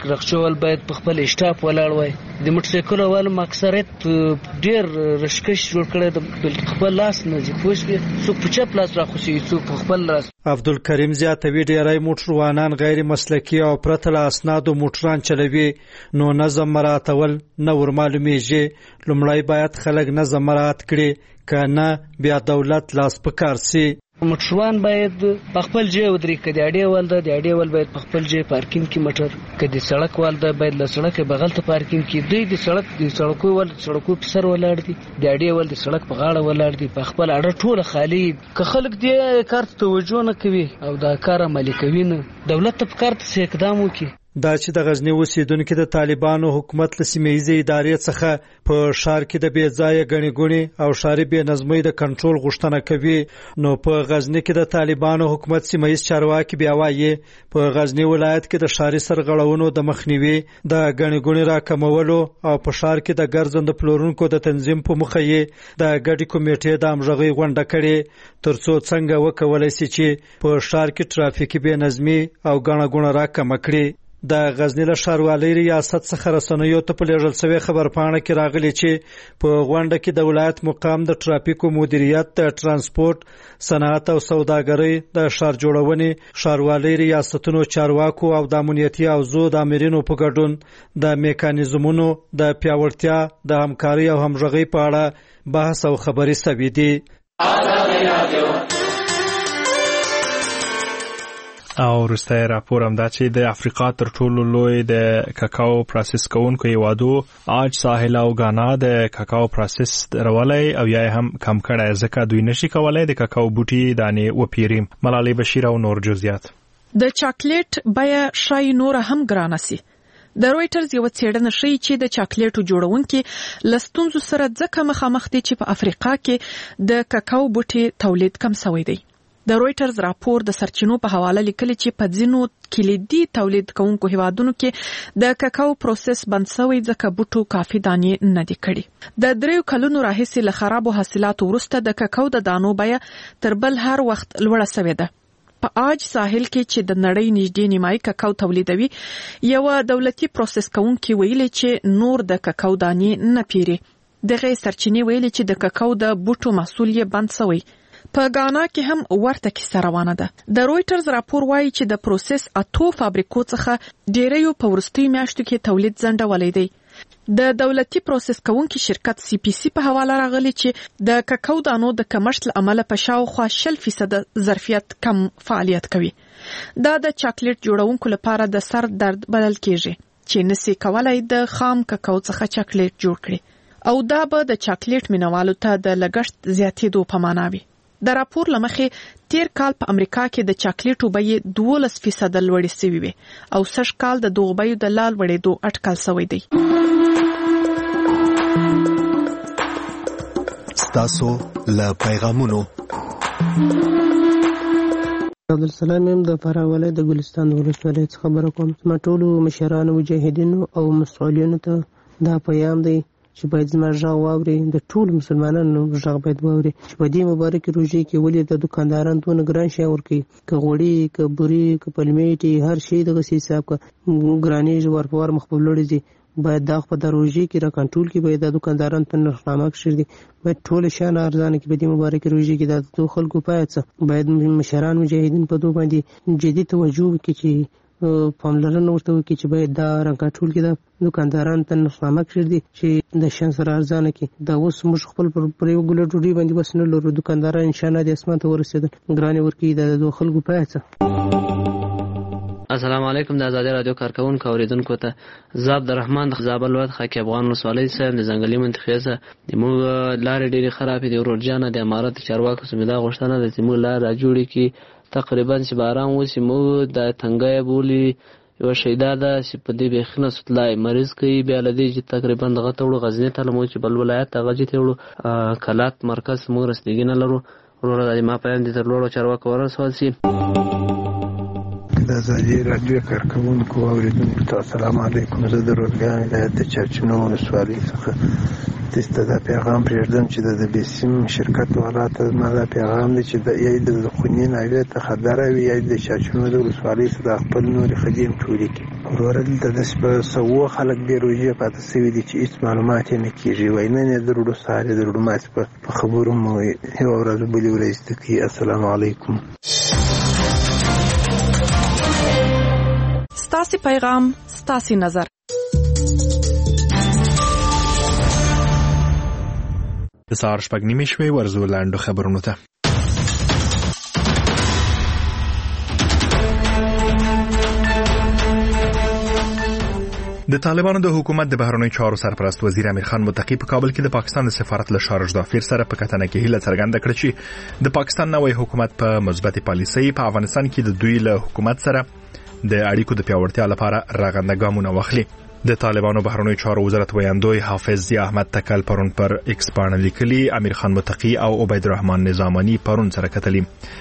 رخچول باید په خپل اشټاپ ولاړ وای. د موټر سایکل والو اکثریت ډیر رشکش جوړ کړی د خپل لاس نه ځي، پوه شوې، څوک په چپ لاس راخوشي، څوک په خپل لاس. عبدالکریم زیاتوي ډیری موټروانان غیر مسلکي او پرته له اسنادو موټران چلوي، نو نظم مراعاتول نه ور معلومیږي. لومړی باید خلک نظم مراعات کړي، که نه بیا دولت لاس په کار سي. موټروان باید په خپل ځای ودرېږي، که د اډې وال ده د اډې وال باید په خپل ځای پارکینګ کې موټر، که د سړک وال ده باید له سړک بغل ته پارکینګ کې. دوی د سړکو وال سړکو په سر ولاړ دي، د اډې وال د سړک په غاړه ولاړ دي، په خپل اډه ټوله خالي. که خلک دې کار ته توجه نه کوي او دا کار عملي کوي، نه دولت ته پکار ده چې اقدام وکړي. دا چې د غزنی اوسیدونکو د طالبانو حکومت له سیمه‌ییزې ادارې څخه په ښار کې د بې ځایه ګڼې ګوڼې او ښاري بې نظمۍ د کنټرول غوښتنه کوي، نو په غزنی کې د طالبانو حکومت سیمه‌ییز چارواکي بیا وایي په غزنی ولایت کې د ښاري سرغړونو د مخنیوي، د ګڼې ګوڼې راکمولو او په ښار کې د ګرځنده پلورونکو د تنظیم په موخه یې د ګډې کمیټې د همغږۍ غونډه کړې، ترڅو څنګه وکولای شي چې په ښار کې ترافیکي بې نظمي او ګڼه ګوڼه راکمه کړي. د غزنی له ښاروالۍ ریاست څخه رسنیو ته په لیږل شوې خبرپاڼه کې راغلي چې په غونډه کې د ولایت مقام د ترافیکو مدیریت، د ترانسپورت، صنعت او سوداګرۍ، د ښار جوړونې، ښاروالۍ ریاستونو چارواکو او د امنیتي حوزو د امرینو په ګډون د میکانیزمونو د پیاوړتیا، د همکارۍ او همغږۍ په اړه بحث او خبرې شوې دي. او وروستی راپور هم دا چې د افریقا تر ټولو لوی د کاکاو پروسس کوونکو هیوادو آج ساحل او غانا د کاکاو پروسس درولای او یا هم کم کړی، ځکه دوی نشي کولای د کاکاو بوټي دانې وپیري. ملالۍ بشیر او نور جزئیات. د چاکلیټ بیه شای نور هم ګرانه سي. د رويټرز یو څېړنه ښیي چې د چاکلیټو جوړونکي لستونزو سره ځکه مخامخ دي چې په افریقا کې د کاکاو بوټي تولید کم شوی دی. د رويټرز راپور د سرچینو په حواله لیکلی چې په ځینو کلیدي تولید کوونکو هیوادونو کې د کاکاو پروسس بند شوی ځکه بوټو کافي دانې نه دي کړي. د 3 کلونو راهیسې له خرابو حاصلاتو وروسته د کاکاو د دانو بیه تر بل هر وخت لوړه شوې ده. په آج ساحل کې چې د نړۍ نږدې نیمایي کاکاو تولیدوي، یو دولتي پروسس کوونکی ویلي چې نور د کاکاو دانې نه پیري. دغه سرچینې ویلي چې د کاکاو د بوټو محصول یې بند شوی. په غانا کې هم ورته کیسه روانه ده. د رويټرز راپور وایي چې د پروسس 8 فابریکو څخه ډیریو په وروستیو میاشتو کې تولید ځنډولی دی. د دولتي پروسس کوونکي شرکت CPC په حواله راغلی چې د کاکاو دانو د کمښت له امله په شاوخوا 0% ظرفیت کم فعالیت کوي. دا د چاکلیټ جوړونکو لپاره د سر درد بلل کیږي چې نسي کولای د خام کاکاو څخه چاکلیټ جوړ کړي، او دا به د چاکلیټ مینوالو ته د لګښت زیاتېدو په معنا وي. د راپور لمخې تیر کال په امریکا کې د چاکلیټو بیې 12% لوړې شوې وي او سږ کال د دغو بیو د لا لوړېدو اټکل شوی دی. ستاسو له پیغامونو عبدالسلام یم د فراه ولایت د ګلستان ولسوالۍ څخه خبره کوم. زما ټولو مشرانو، مجاهدینو او مسؤلینو ته دا پیغام دی چې باید زما غږ واوري، د ټولو مسلمانانو غږ باید واوري چې په دې مبارکې روژې کې ولې د دکانداران دونه ګران شی ورکوي، که غوړي، که بوري، که پلمېټې، هر شی دغسې حساب که ګرانېږي، ور په ور مخ په لوړې ځي. باید دا په د روژې کې را کنټرول کړي، باید د دکاندارانو ته نرخنامه کښېږدي، باید ټوله شیان ارزانه کړي. په دې مبارکې روژې کې د دغو خلکو باید څه باید مشران مجاهدین په دغو باندې جدي توجه وکړي چې پاملرنه ورته وکړي چې باید دا را کنټرول کړي، د دکاندارانو ته نرخنامه کښېږدي چې د شیان سره ارزانه کړي. دا اوس موږ خپل پر یو ګوله ډوډۍ باندې بس نه لرو، دکانداران انشاءالله د اسمان ته ورسېدل، ګرانې ورکوي. د دغو خلکو باید څه. السلام علیکم. د ازادي رادیو کارکونکو اوریدونکو ته زه عبدالرحمن د زابل ولایت خاکی افغان ولسوالۍ څخه د ځنګلي منطقې څخه موږ لارې ډېرې خرابې دي. ورور جانه د امارت چارواکو څخه دا غوښتنه ده چې موږ لار را جوړې کړي، تقریبا چې باران وشي موږ د تنګی بولي یو شیدا ده چې په دې بیخي نه سطلای مریض کوي. بیا له دې چې تقریبا دغه ته وړو غزني ته لمو چې بل ولایت ته غجې ته وړو کلات مرکز موږ رسېدګي نه لرو. وروره د ما پیام دې تر لوړو چارواکو ورسول شي. د ازادي رادیو کارکونکو اوریدونکو ته السلام علیکم. زه د روزګان ولایت د چرچنو ولسوالۍ څخه جسټس ته دا پیغام پرېږدم چې د بیسیم شرکت والا ته ما دا پیغام دی چې یا د خوني ناوې ته خبر وي یا د شاچونو د ولسوالۍ سره خپل نور خدیم ټولې کی ورور د په سوو خلک دی روجه پاتې سوي دي چې هیڅ معلومات نه کیږي وای نه درودو ساره درودو ماس په خبرو مو یو ورځ بلی ورځ کی. السلام علیکم. ستاسي پیغام ستاسي نظر. د سهار 6:30 ورزو لاندو خبرونو ته. د طالبانو د حکومت د بهرنیو چارو سرپرست وزیر امیر خان متقی په کابل کې د پاکستان د سفارت له شارج دافیر سره په کتنه کې هیله څرګنده کړې چې د پاکستان نوې حکومت په مثبت پالیسۍ په افغانستان کې د دوی له حکومت سره د اړیکو د پیاوړتیا لپاره راغنده ګامونه واخلي. د طالبانو بهرنیو چارو وزارت ویاندوی حافظ ضیا احمد تکل پرون پر ایکس باندې لیکلي امیر خان متقی او عبید الرحمن نظامانی پرون سره کتلي.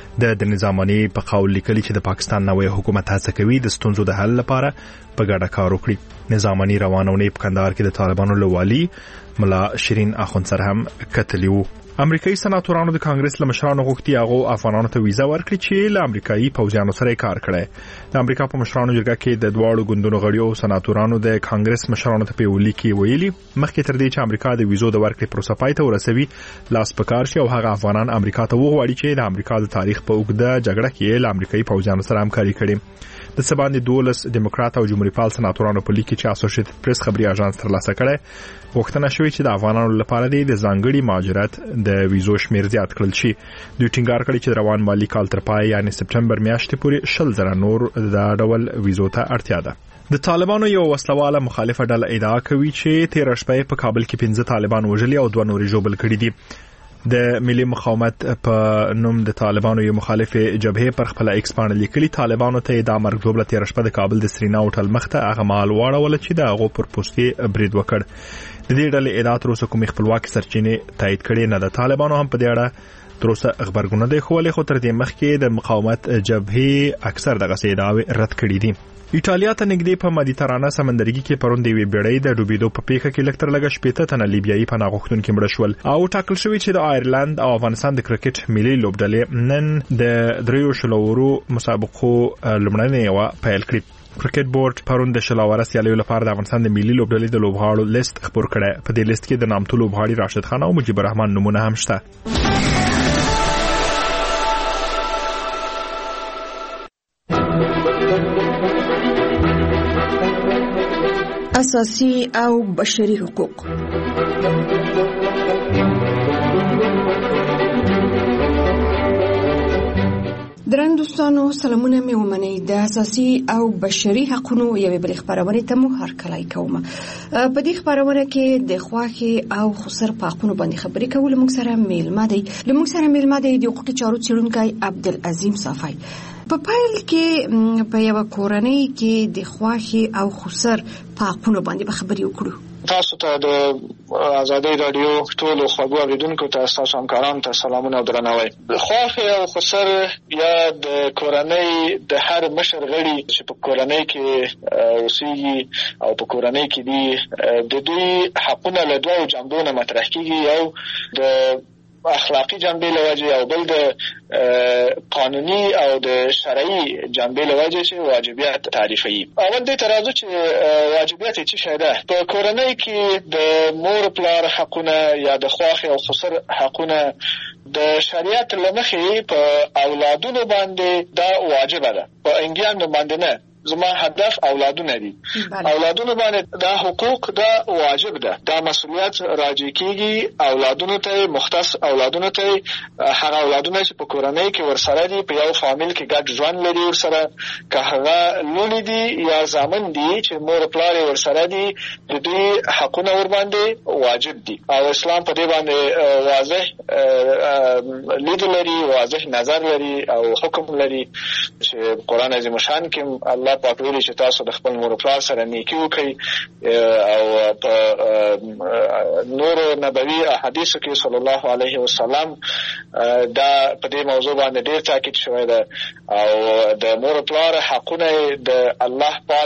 د نظامانی په قول لیکلي چې د پاکستان نوې حکومت هڅه کوي د ستونزو د حل لپاره په ګډه کار وکړي. نظامانی روانونه په کندهار کې د طالبانو له والي ملا شیرین اخوند سره هم کتلي وو. امریکایي سناتورانو د کانګرس له مشرانو غوښتي هغه افغانانو ته ویزا ورکړي چې له امریکایي پوځیانو سره کار کړي. د امریکا په مشرانو جرګه کې د دواړو ګوندونو غړیو سناتورانو د کانګرس مشرانو ته په ولیکي ویلي مخکې تر دې چې امریکا د ویزو د ورکړې پروسه پای ته ورسوي لاس پکار شي او هغه افغانان امریکا ته وغواړي چې د امریکا د تاریخ په اوږده جګړه کې له امریکایي پوځیانو سره همکاري کړي. د سباندې 12 دیموکرات او جمهوریت پال سناتورانو په لیک کې چې اسوسییټډ پریس خبري اژانس ترلاسه کړي غوښتنه شوې چې د افغانانو لپاره د ځانګړي مهاجرت د ویزو شمیر زیات کړل شي. دوی ټینګار کړی چې روان مالی کال تر پای یعنی سپټمبر میاشتې پورې 100,000 نور د ډول ویزو ته اړتیا ده. د طالبانو یو وسلواله مخالفه ډله ادعا کوي چې 13 شپې په کابل کې 15 طالبان وژلي او 2 نورې ژوبل کړي دي. د ملي مقاومت په نوم د طالبانو یو مخالف جبهه پر خپل ایکس باندې لیکلي طالبانو ته د امر جوړه 13 شپه د کابل د سرینا هوټل مخته هغه مال واړول چې د هغه پر پوسټي برید وکړ. د دې ډلې ادعا تر اوسه کوم خپلواک سرچینې تایید کړي نه. د طالبانو هم په دې اړه تر اوسه خبرګون نه دی خولې خو تر دې مخکې د مقاومت جبهه اکثر دغه ادعاوې رد کړې دي. ایټالیا ته نږدې په مدیترانه سمندرګي کې پرون د وی بیړۍ د ډوبېدو په پیښه کې لکتر لګ شپېته تنه لیبیایي پناه غوښتونکي مړه شول او ټاکل شوی چې د آیرلند او افغانستان د کرکټ ملي لوبډلې نن د دریو شلورو مسابقو لومړنۍ یو پیل کړی. کرکټ بورډ پرون د شلاوره سیالیو لپاره د افغانستان د ملي لوبډلې د لوبغاړو لیست خبر کړی. په دې لیست کې د نامتو لوبغاړي راشد خان او مجيب الرحمن نمونه هم شته. اساسي او بشري حقوق. درنو دوستانو سلامونه مې ومنئ. د اساسي او بشري حقوقو یوې بلې خبرونه ته مو هرکلی کوم. په دې خبرونه کې د خواخي او خسر په حقوقو باندې خبرې کول موږ سره میلمه دی د حقوقي چارو څېړونکی عبدالعظیم صافی. په پایل کې په یو کورنۍ کې د خواخي او خسر په حقوقو باندې خبرې وکړو. تاسو ته د آزادۍ رادیو ټول خوږو اوریدونکو ته تاسو همکارانو ته سلامونه او درناوی. خواخي او خسر یا د کورنۍ د هر مشر غړي چې په کورنۍ کې اوسېږي او په کورنۍ کې دي د دوی حقونه له دوه جنبو نه مطرح کیږي، یو د اخلاقی جنبه لوجه او بل د قانوني او د شرعي جنبه لوجه چې واجبیت تعریفي. اول د ترازو چې واجبیت چې شاده په کورنۍ کې د مور پلار حقونه یا د خواخي او خسر حقونه د شریعت لمخې په اولادونو باندې دا واجب ده، په انګیان باندې نه. زما هدف اولادونه دي. اولادونه باندې دا حقوق دا واجب ده، دا مسؤلیت راجع کیږي اولادونو ته، مختص اولادونو ته، هغه اولادونه چې په کورنۍ کې ورسره دي، په یو فامیل کې ګډ ژوند لري ورسره، که هغه لونی دي یا زامن دي چې مور پلار ورسره دي، د دوی حقونه ور باندې واجب دي او اسلام په دې باندې واضح لید لري، واضح نظر لري او حکم لري چې قرآن عظیم شان کې الله پاک ویلي چې تاسو د خپل مور پلار سره نیکی وکړئ او په نور نبوي احادیثو کې صلی الله علیه وسلم دا په دې موضوع باندې ډېر تاکید شوی ده او د مور پلار حقونه د الله پاک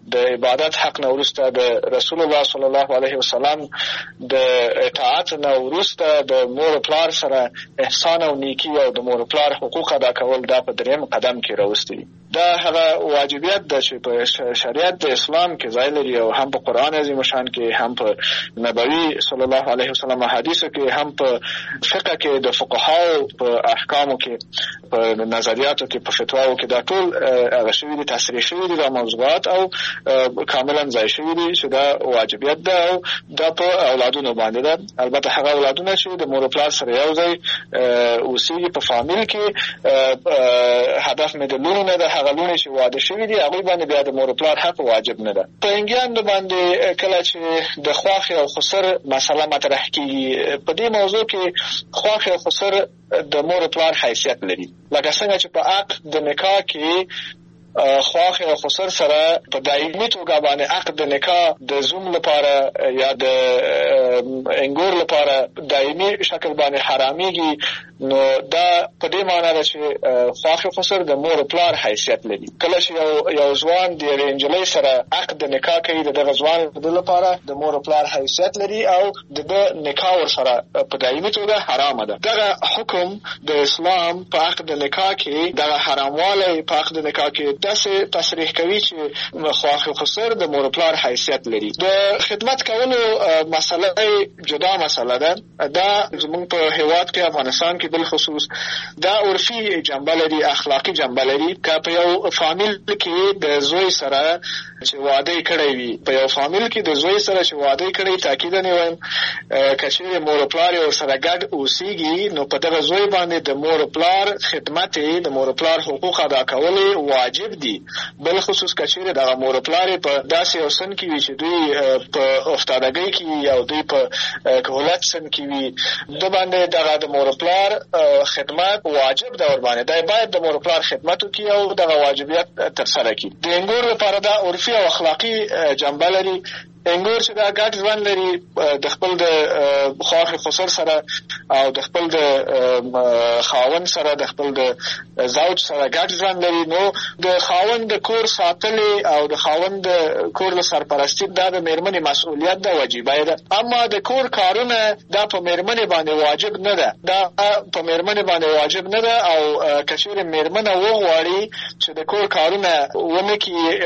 د عبادت حق نه وروسته د رسول الله صلی الله علیه وسلم د اطاعت نه وروسته د مور پلار سره احسان او نیکی او د مور پلار حقوق ادا کول دا په دریم قدم کې راوستي. دا هغه واجبیت ده چې په شریعت د اسلام کې ځای لري او هم په قرآن عظیم شان کې، هم په نبوي صلی الله علیه وسلم حدیثو کې، هم په فقه کې د فقهاو په احکامو کې، په نظریاتو کې، په فتواو کې، دا ټول هغه شوي دي، تصریح شوي دي دا موضوعات او کاملا ځای شوي دي چې دا واجبیت ده او دا په اولادونو باندې ده. البته هغه اولادونه چې د مور او پلار سره یو ځای اوسېږي په فامیل کې، هدف مې د لونو نه ده، هغه لونې چې واده شوي دي هغوی باندې بیا د مور او پلار حق واجب نه ده. په انګیانو باندې کله چې د خواښې او خسر مسله مطرح کېږي، په دې موضوع کې خواښې او خسر د مور او پلار حیثیت لري، لکه څنګه چې په عقد د نکاح کې خواښې او خسر سره په دایمي توګه باندې عقد د نکاح د زوم لپاره یا د انګور لپاره دایمي شکل باندې حرامېږي، نو دا په دې معنی ده چې خواښې او خسر د مور او پلار حیثیت لري. کله چې یو ځوان د یوې نجلۍ سره عقد د نکاح کوي، د دغه ځوان د لپاره د مور او پلار حیثیت لري او د نکاح ورسره په دایمي توګه حرامه ده. دغه حکم د اسلام په عقد د نکاح کې، دغه حراموالی په عقد د نکاح کې داسې تصریح کوي چې خواښې او خسر د مور او پلار حیثیت لري. د خدمت کولو مسله جدا مسله ده. دا زموږ په هیواد کې افغانستان کې بالخصوص دا عرفي جنبه لري، اخلاقي جنبه لري. که په یو فامیل کې د زوی سره چې واده کړی وي، په یو فامیل کې د زوی سره چې واده کړی، تاکیدا نه وایم که چېرې مور او پلار یې ورسره ګډ اوسېږي، نو په دغه زوی باندې د مور او پلار خدمت، د مور او پلار حقوق ادا کول واجب دي. بالخصوص که چېرې دغه مور او پلار په داسې یو سن کې وي چې دوی په افتادګۍ کې وي او دوی په کهولت سن کې وي، د باندې دغه د مور او پلار خدمت واجب ده ور باندې. دا باید د مور او پلار خدمت وکړي او دغه واجبیت ترسره کړي. د انګور لپاره دا عرفي او اخلاقي جنبه لري. انګور چې دا ګډ ژوند لري د خپل د خواښې خسر سره او د خپل د خاوند سره، د خپل د زوج سره ګډ ژوند لري، نو د خاوند د کور ساتلې او د خاوند د کور د سرپرستی دا د میرمنې مسؤلیت ده، واجبه ده. اما د کور کارونه دا په میرمنې باندې واجب نه ده، دا په میرمنې باندې واجب نه ده. او که چېرې میرمنه وغواړي چې د کور کارونه ونه کړي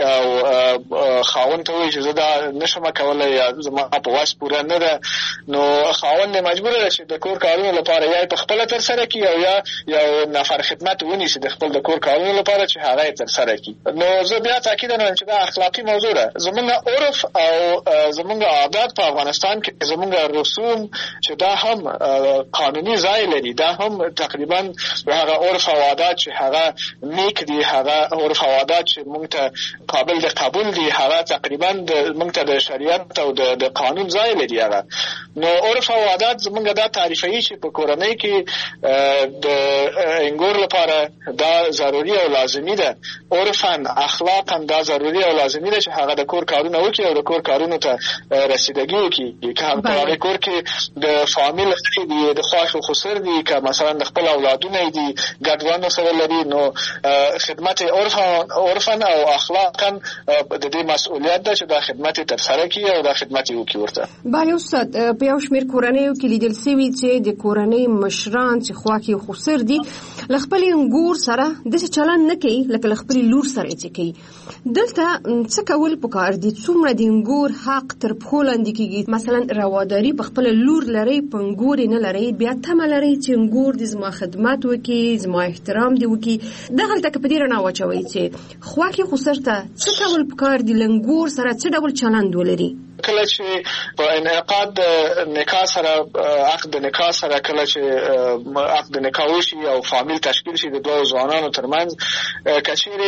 او خاوند ته وایي چې زه دا نشم کولای یا زما په واس پوره نه ده، نو خاوند مجبور دی چې د کور کارونو لپاره یا په خپل تر سره کړي او یا یو نفر خدمت ونیسي د خپل د کور کارونو لپاره چې هغه تر سره کړي. نو زه بیا تاکید کوم چې دا اخلاقی موضوع ده. زموږ عرف او زموږ عادت په افغانستان کې، زموږ رسوم چې دا هم قانوني ځای لري، دا هم تقریبا هغه عرف او عادت چې هغه نیک دي، هغه عرف او عادت چې موږ ته قابل د قبول دي، هغه تقریبا موږ ته د شریعت او د قانون ځای لري. هغه نو عرف او عادت زموږ دا تعریفي چې په کورنۍ کې د انګور لپاره دا ضروري او لازمي ده. عرفاً اخلاقاً دا ضروري او لازمي ده چې هغه د کور کارونه وکړي او د کور کارونو ته رسیدګي وکړي. که په هغه کور کې د فامیل دي، د خواښ او خسر دي، که مثلا د خپل اولادونه دي ګډوانو سره لري، نو خدمت عرفاً او اخلاقاً د دې مسؤلیت ده چې دا خدمت ترسره کړي او دا خدمت وکړي ورته. بله استاد، په یو شمېر کورنیو کې لیدل سوي چې د کورنۍ مشران چې خواښې او خسر دي له خپلې انګور سره داسې چلند نه کوي لکه له خپلې لور سره چې کوي. دلته څه کول پکار دي؟ څومره د انګور حق تر پښو لاندې کېږي؟ مثلا رواداري په خپله لور لرئ، په انګور یې نه لرئ، بیا تمه لرئ چې انګور دې زما خدمت وکړي، زما احترام دې وکړي. دغلته که په دې رڼا واچوئ چې خواښې خسر ته څه کول پکار دي، له انګور سره څه ډول چلند ولري؟ کله چې په انعقاد نکاح سره، عقد نکاح سره، کله چې عقد نکاح وشي او فامیل تشکیل شي د دوه ځوانانو ترمنځ، که چېرې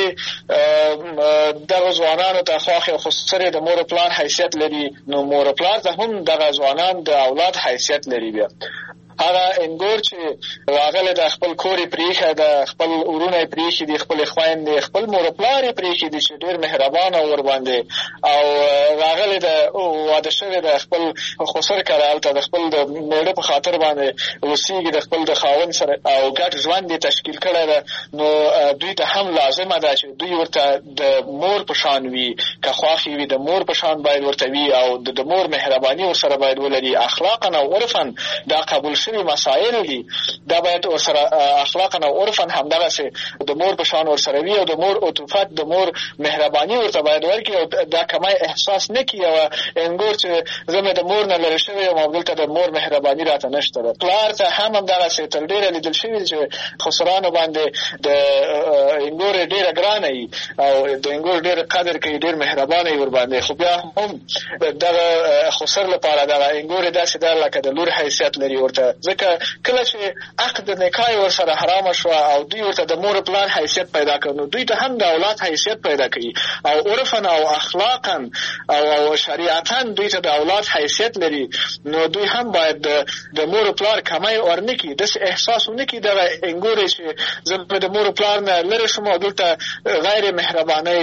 دغه ځوانانو ته خواښې او خسر د مور او پلار حیثیت لري، نو مور او پلار ته هم دغه ځوانان د اولاد حیثیت لري. بیا هغه انګور چې راغلی د خپل کور یې پرېښی د خپل ورونه یې پرېښي دي خپلې خویندې خپل مور پلار یې پرېښي دي چې ډېر مهربانه ورباندې او راغلی د واده شوی د خپل خسر کره هلته د خپل د مېړه په خاطر باندې اوسېږي د خپل د خاوند سره او ګډ ژوند یې تشکیل کړی ده نو دوی ته هم لازمه ده چې دوی ورته د مور په شان وي که خوښ وي د مور په شان باید ورته وي او د مور مهرباني ورسره باید ولري اخلاقا او عرفا دا قبول شوي مسایل دي دا باید ورسره اخلاقا او عرفا همدغسې د مور په شان ورسره وي او د مور عطوفت د مور مهرباني ورته باید ورکړي او دا کمی احساس نه کړي او انګور چې زه مې د مور نه لرې شوی یم او دلته د مور مهرباني راته نشته ده پلار ته هم همدغسې تر ډېره لیدل شوي دي چې خسرانو باندې د انګور ډېره ګرانه وي او د انګور ډېر قدر کوي ډېر مهربانه وي ورباندې خو بیا هم دغه خسر لپاره دغه انګور یې داسې ده لکه د لور حیثیت لري ورته ځکه کله چې عقد نکاح ورسره حرامه شوه او دوی ورته د مور پلار حیثیت پیدا کړ نو دوی ته هم د اولاد حیثیت پیدا کوي او عرفا او اخلاقا او شریعتا دوی ته د اولاد حیثیت لري نو دوی هم باید د مور پلار کمی ورنه کړي داسې احساس ونه کړي دغه انګور چې زه د مور پلار نه لرې شم او دلته غیر مهربانۍ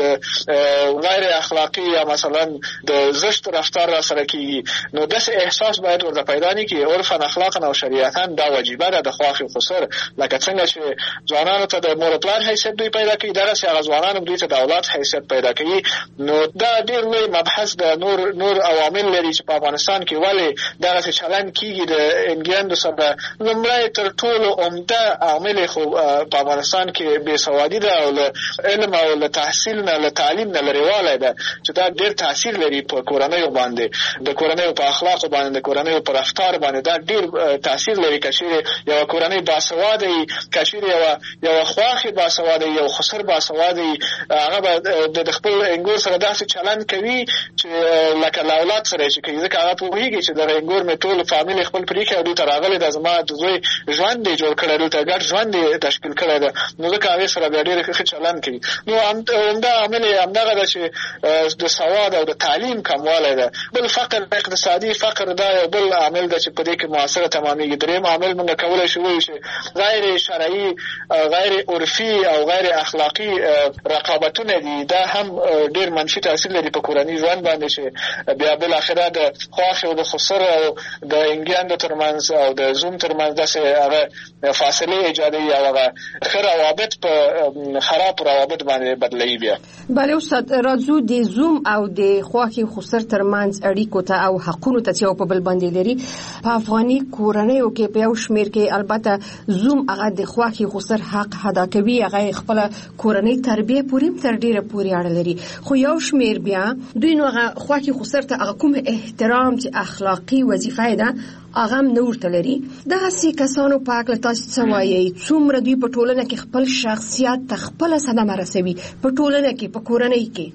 غیر اخلاقي یا مثلا د زشت رفتار را سره کېږي نو داسې احساس باید ورته پیدا نه کړي عرفا اخلاقا او شریعتا دا واجبه ده د خواښ خسر لکه څنګه چې ځوانانو ته د مور پلار حیثیت دوی پیدا کوي دغسې هغه ځوانان هم دوی ته د اولاد حیثیت پیدا کوي نو دا ډېر لوی مبحث د نور عوامل لري چې په افغانستان کې ولې دغسې چلند کېږي د انګلیندو سره لومړی تر ټولو عمده عامل خو په افغانستان کې بېسوادي ده او له علم او له تحصیل نه له تعلیم نه لرېوالی ده چې دا ډېر تاثیر لري په کورنیو باندې د کورنیو په اخلاقو باندې د کورنیو په رفتار باندې دا ډېر تاثیر لري که چېرې یوه کورنۍ باسواده وي که چېرې یوه خواښې باسواده وي یو خسر باسواده وي هغه به د خپل انګور سره داسې چلند کوي چې لکه له اولاد سره چې کوي ځکه هغه پوهېږي چې دغه انګور مې ټول فامیل خپل پرېښی او دلته راغلی ده زما د زوی ژوند دی جوړ کړی دلته ګډ ژوند دی تشکیل کړی ده نو ځکه هغې سره بیا ډېر ښه چلند کوي نو عمده عامل یې همدغه ده چې د سواد او د تعلیم کموالی ده بل فقر اقتصادي فقر دا یو بل عامل ده چې په دې کې مؤثره تمامېږي درېیم عامل موږ کولی شو ووایو چې غیر شرعي غیر عرفي او غیر اخلاقي رقابتونه دي دا هم ډېر منفي تاثیر لري په کورني ژوند باندې چې بیا بالاخره د خواښ او د خسر او د انګلیندو ترمنځ او د زوم ترمنځ داسې هغه فاصلې ایجادوي او هغه ښه روابط په خراب روابط باندې بدلوي بیا بله استاد راځو د زوم او د خواښې خسر ترمنځ اړیکو ته او حقونو ته چې یو په بل باندې لري په افغاني کورنیو کې په یو شمېر کې البته زوم هغه د خواښې خسر حق ادا کوي هغه خپله کورنۍ تربیه پورې تر ډېره پورې اړه لري خو یو شمېر بیا دوی نو هغه خواښې خسر ته هغه کوم احترام چې اخلاقي وظیفه ده هغه هم نه ورته لري دغسې کسانو په هکله تاسو څه وایئ څومره دوی په ټولنه کې خپل شخصیت ته خپله صدمه رسوي په ټولنه کې په کورنۍ کې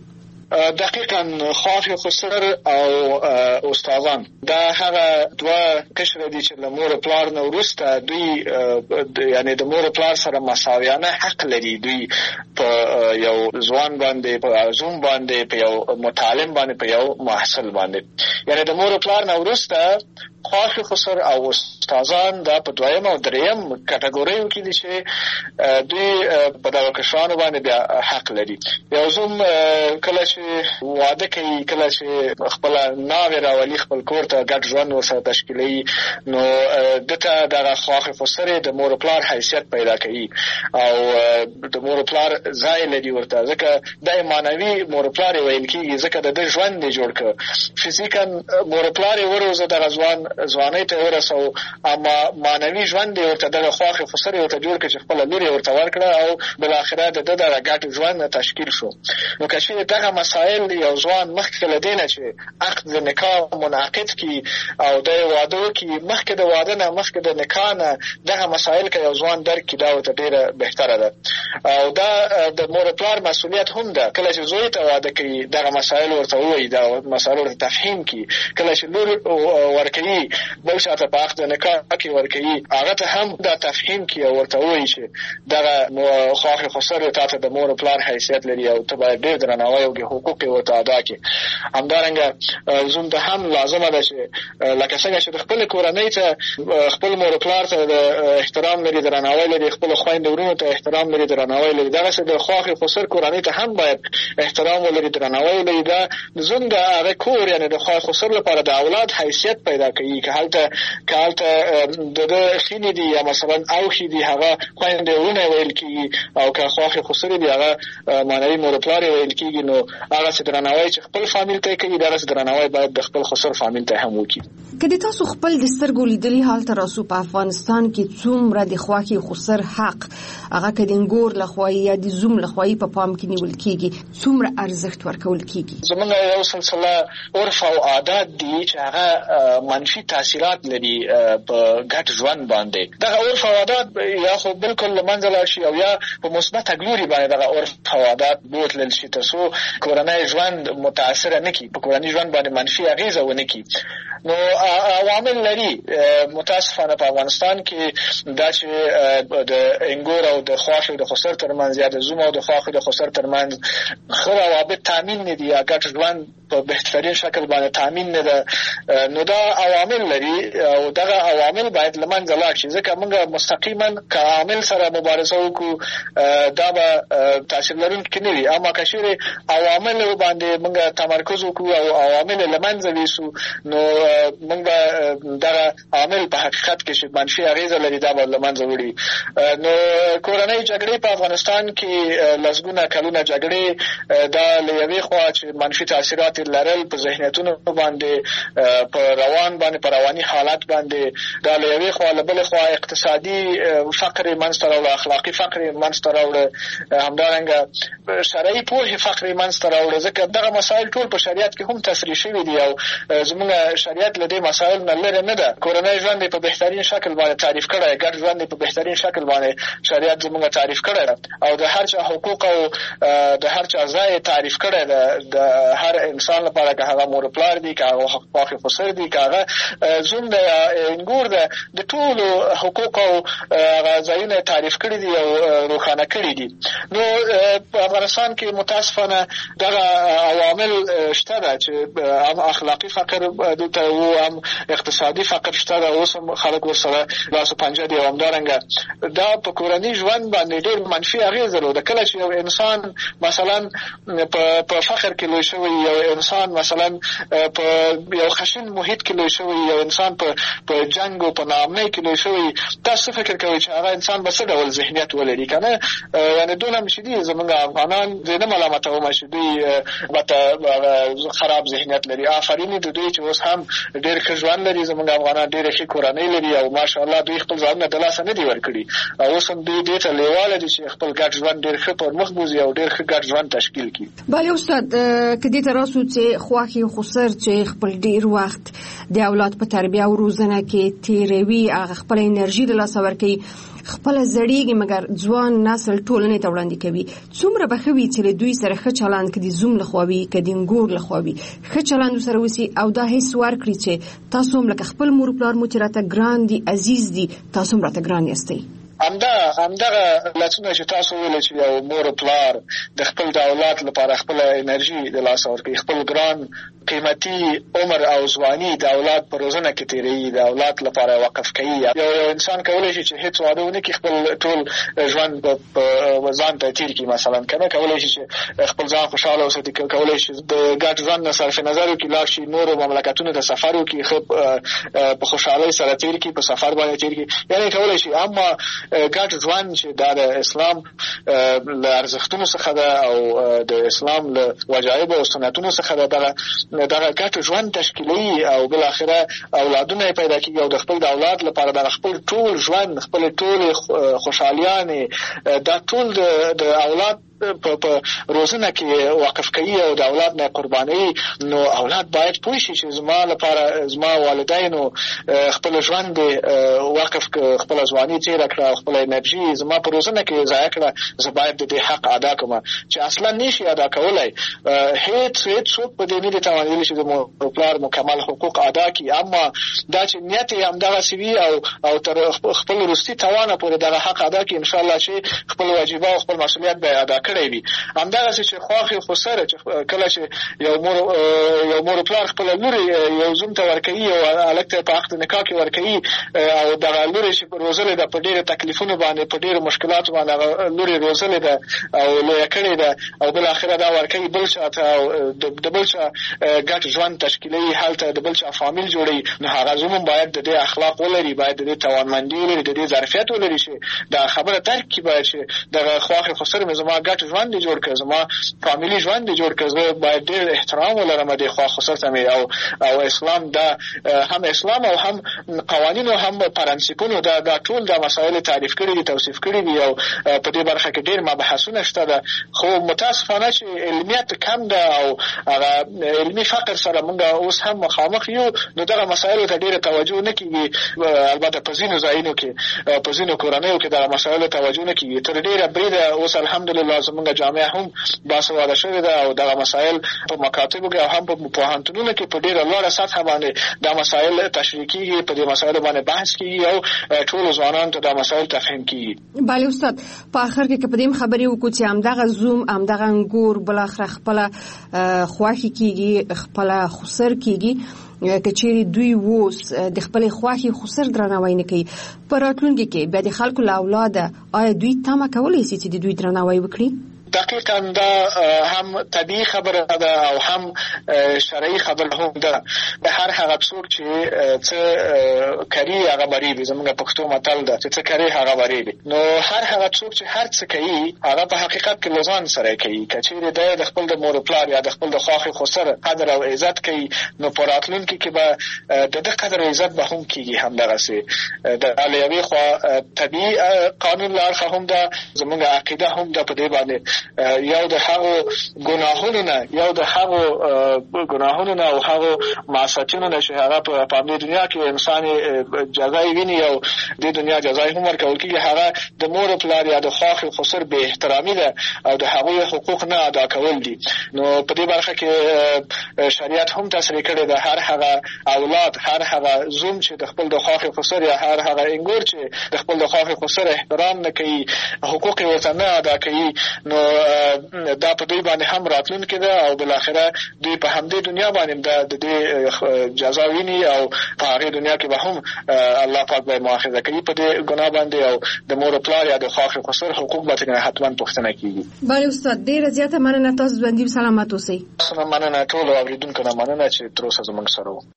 دقیقا خواښې خسر او استادان دا هغه دوه قشره دي چې له مور پلار نه وروسته دوی یعنې د مور پلار سره مساویانه حق لري دوی په یو ځوان باندې په زوم باندې په یو متعلم باندې په یو محصل باندې یعنې د مور پلار نه وروسته خواښې خسر او استادان دا په دویم او دریم کټګوریو کې دي چې دوی په دغه کشرانو باندې بیا حق لري یو زوم کله چې واده کوي کله چې خپله ناوې راولي خپل کور ته ګډ ژوند ورسره تشکیلوي نو ده ته دغه خواښې خسر د مور پلار حیثیت پیدا کوي او د مور پلار ځای لري ورته ځکه دا معنوي مور پلار یې ویل کېږي ځکه د ده ژوند یې جوړ کړ فزیکا مور پلار یې وروزه دغه ځوانۍ ته ورسو اما معنوي ژوند یې ورته دغه خواښې خسر یې ورته جوړ کړ چې خپله لور یې ورته ورکړه او بالاخره د ده دغه ګډ ژوند تشکیل شو نو که چېرې دغه مسایل یو ځوان مخکې له دې نه چې عقد د نکاح منعقد کړي او د واده وکړي مخکې د واده نه مخکې د نکاح نه دغه مسایل که یو ځوان درک کړي دا ورته ډېره بهتره ده او دا د مور پلار مسؤلیت هم ده کله چې زوی ته واده کوي دغه مسایل ورته ووایي دا مسایل ورته تفهیم کړي کله چې لور ورکوي بل چاته په حق د نکاح کې ورکوي هغه ته هم دا تفهیم کې ورته وایي چې دغه خواخې خسر تاته د مور او پلار حیثیت لري او ته باید ډېر درناوی او حقوق یې ورته ادا کړې. همدارنګه زوم ته هم لازمه ده چې لکه څنګه چې د خپل کورنۍ ته خپل مور او پلار ته د احترام لري درناوی لري خپل خویندې ورونو ته احترام لري درناوی لري دغسې د خواخې خسر کورنۍ ته هم باید احترام ولري درناوی ولري. دا زوم د هغه کور یعنې د خواخې خسر لپاره د اولاد حیثیت پیدا کوي که هلته د خینې دي یا مثلا اوښې دي هغه خویندې ورونه ویل کېږي او که خواخې خسر دي هغه معنوي مور او پلار ویل کېږي. نو هغسې درناوی چې خپل فامیل ته کوي دغسې درناوی باید د خپل خسر فامیل ته هم وکړي. که د تاسو خپل د سترګو لیدلي حال ته راسو په افغانستان کې څومره د خواخې خسر حق هغه که د انګور لخوا یا د زوم لخوا په پام کې نیول کېږي څومره ارزښت ورکول کېږي؟ زموږ یو سلسله عرف او عادات دي چې هغه منفي تاثیرات لري په ګډ ژوند باندې. دغه عرف او عادات یا خو بالکل له منځه لاړ شي او یا په مثبته ګلوري باندې دغه عرف او عادات بوتلل شي تر څو کورنۍ ژوند متاثره نه کړي په کورنۍ ژوند باندې منفي اغېزه ونه کړي. نو عوامل لري متاسفانه په افغانستان کې دا چې د انګور او د خواخې د خسر ترمنځ یا د زوم او د خواخې د خسر ترمنځ ښه روابط تامین نه دي یا ګډ ژوند په بهترین شکل باندې تامین نه ده. نو دا عوامل لري او دغه عوامل باید له منځه لاړ شي ځکه موږ مستقیما که عامل سره مبارزه وکړو دا به تاثیر لرونکي نه وي. اما که چیرې عوامل باندې موږ تمرکز وکړو او عوامل له منځه ویسو نو موږ به دغه عامل په حقیقت کې چې منفي اغېزه لري دا به له منځه وړي. نو کورنۍ جګړې په افغانستان کې لسګونه کلونه جګړې دا له یوې خوا چې منفي تاثیرات لرل په ذهنیتونو باندې په روان باندې په رواني حالت باندې دا له یوې خوا له بلې خوا اقتصادي فقر منځته راوړه اخلاقي فقر منځته راوړه همدارنګه شرعي پوهې فقر منځته راوړه ځکه دغه مسایل ټول په شریعت کې هم تصریح شوي دي او زموږ شریعت له دې مسایل نه لرې نه ده. کورنۍ ژوند په بهترین شکل باندې تعریف کړی ګډ ژوند په بهترین شکل باندې شریعت زموږ تعریف کړی او د هر چا حقوق او د هر چا ځای تعریف کړی ده د هر انسان لپاره که هغه مور پلار دي که هغه خواخې خسر دي که هغه زوم ده یا انګور ده د ټولو حقوق او هغه ځایونه تعریف کړي دي او روښانه کړي دي. نو په افغانستان کې متاسفانه دغه عوامل شته ده چې هم اخلاقي فقر دلته و هم اقتصادي فقر شته ده اوس هم خلک ورسره لاس و پنجه دي او همدارنګه دا په کورني ژوند باندې ډېر منفي اغېزه لري. کله چې یو انسان مثلا په فقر کې لوی شوی یو انسان مثلا په یو خشن محیط کې لوی شوی یو انسان په جنگ او په ناامنۍ کې لوی شوی تاسو فکر کوئ چې هغه انسان به څه ډول ذهنیت ولري که نه یعنې دونه هم چې دي زموږ افغانان زه نه ملامتوم چې دوی خراب ذهنیت لري. آفرین د دوی چې اوس هم ډېر ښه ژوند لري زموږ افغانان ډېرې ښې کورنۍ لري او ماشاءالله دوی خپل ځانونه د لاسه نه دي ورکړي او اوس هم دوی دې ته لیواله دي چې خپل ګډ ژوند ډېر ښه پر مخ بوځي او ډېر ښه ګډ ژوند تشکیل کړي. بله استاد که دې ته راسو چې خواخې خسر چې خپل ډېر وخت د اولاد په تربیه او روزنه کې تیروي هغه خپل انرژي د لاسه ورکوي خپل زړیږي مګر ځوان نسل ټولنې ته وړاندې کوي څومره به ښه وي چې له دوی سره ښه چلند که د زوم لخوا وي که د انګور لخوا وي ښه چلند ورسره وسي او دا حس ورکړي چې تاسو هم لکه خپل مور پلار مو چې راته ګران دي عزیز دي تاسو هم راته ګران یاستئ. همدغه لاسونه چې تاسو ویل چې یو مور پلار د خپل د اولاد لپاره خپل انرژي د لاسه ورکوي خپل ګران قیمتي عمر او ځواني د اولاد په روزنه کې تیروي د اولاد لپاره وقف کوي. یو انسان کولی شي چې هیڅ واده ونه کړي خپل ټول ژوند په ځان ته تیر کړي مثلا که نه کولی شي چې خپل ځان خوشحاله وساتي کولی شي د ګډ ژوند نه صرف نظر وکړي لاړ شي نورو مملکتونو ته سفر وکړي ښه په خوشحالۍ سره تیر کړي په سفر باندې تیر کړي یعنې کولی شي. اما ګډ ژوند چې دا د اسلام له ارزښتونو څخه ده او د اسلام له وجایبو او سنتونو څخه ده دغه ګډ ژوند تشکیلوي او بالاخره اولادونه یې پیدا کېږي او د خپل د اولاد لپاره دغه خپل ټول ژوند خپلې ټولې خوشحالیانې دا ټول د اولاد په روزنه کې وقف کوي او د اولاد نه قرباني، نو اولاد باید پوه شي چې زما لپاره زما والدینو خپل ژوند وقف خپل ځواني تېره کړه، خپل انرژي زما په روزنه کې ضایع کړه، زه باید د دې حق ادا کړم چې اصلا نشي ادا کولی. هیڅ څوک په دې نه دي توانیدلی چې د مور پلار مکمل حقوق ادا کړي، اما دا چې نیت یې همدغسې وي او تر خپل وروستي توانه پورې دغه حق ادا کړي، انشاءالله چې خپل واجبه او خپل مسؤلیت به ادا کړی وي. همدغسې چې خواښې خو سره چې کله چې یو مور پلار خپل لورې یو زوم ته ورکوي او هلک ته په عقد نکاح کې ورکوي او دغه لورې چې روزلې ده په ډېرو تکلیفونو باندې په ډېرو مشکلاتو باندې هغه لورې روزلې ده او لویه کړې ده او بالاخره دا ورکوي بل چا ته او د بل چا ګډ ژوند تشکیلوي، هلته د بل چا فامیل جوړوي، نو هغه زوم هم باید د دې اخلاق ولري، باید د دې توانمندي ولري، د دې ظرفیت ولري چې دا خبره درک کړي، باید چې دغه خواښې خو سره مې زما ګډ ژوند دې جوړ کړه، زما فامیلي ژوند دې جوړ کړه، زه باید ډېر احترام ولرم دې خواښو سره ته مې او اسلام دا هم اسلام او هم قوانینو هم پرنسپونو دا ټول دا مسایل تعریف کړي دي، توصیف کړي دي او په دې برخه کې ډېر مبحثونه شته ده، خو متاسفانه چې علمیت کم ده او هغه علمي فقر سره موږ اوس هم مخامخ یو، نو دغه مسایلو ته ډېره توجه نه کېږي. البته په ځینو ځایونو کې په ځینو کورنیو کې دغه مسایلو توجه نه کېږي، تر ډېره بریده اوس الحمدلله زموږ جامعه هم باسواده شوې ده او دغه مسایل په مکاتبو کې او هم په پوهنتونونو کې په ډېره لوړه سطحه باندې دا مسایل تشریح کېږي، په دې مسایلو باندې بحث کېږي او ټولو ځوانانو ته دا مسایل تفهیم کېږي. بله استاد، په آخر کې که په دې خبرې وکړو چې همدغه زوم همدغه انګور بالاخره خپله خواښي کېږي، خپله خسر کېږي، که چیرې دوی اوس د خپلې خواښې خسر درناوی نه کوي، په راتلونکي کې بیا د خلکو له اولاده آیا دوی تمه کولی شي چې د دوی درناوی وکړي؟ دقیقاً دا هم طبیعي خبره ده او هم شرعي خبره هم ده. هر هغه څوک چې څه کوي هغه بریږي، زموږ پښتو متل ده چې څه کوي هغه بریږي، نو هر هغه څوک چې هر څه کوي هغه په حقیقت کې له ځان سره کوي. که چیرې دی د خپل د مور پلار یا د خپل د خواښې خسر قدر او عزت کوي، نو په راتلونکي کې به د ده قدر او عزت به هم کېږي. همدغسې د له یوې خوا طبیعي قانون له اړخه هم ده، زموږ عقیده هم ده په دې باندې یو د هغو ګناهونو نه او هغو معصیتونو نه چې هغه په همدې دنیا کې انسان جزای ویني او د دنیا جزای هم ورکول کېږي، هغه د مور پلار یا د خواښې خسر بې احترامي ده او د هغوی حقوق نه ادا کول دي. نو په دې برخه کې شریعت هم تصریح کړی ده هر هغه اولاد، هر هغه زوم چې د خپل د خواښې خسر یا هر هغه انګور چې د خپل د خواښې خسر احترام نه کوي، حقوق یې ورته نه ادا کوي، نو دا په دوی باندې هم راتلونکې ده او بالاخره دوی په همدې دنیا باندې د دې جزا ویني او په هغې دنیا کې به هم الله پاک به مؤاخذه کوي په دې ګناه باندې او د مور پلار یا د خواښې خسر حقوق به ترې حتما پوښتنه کېږي. بله استاد، ډېره زیاته مننه، تاسو ژوندي سلامت اوسئ. مننه ټولو اورېدونکو نه مننه چې تر اوسه زموږ سره وو.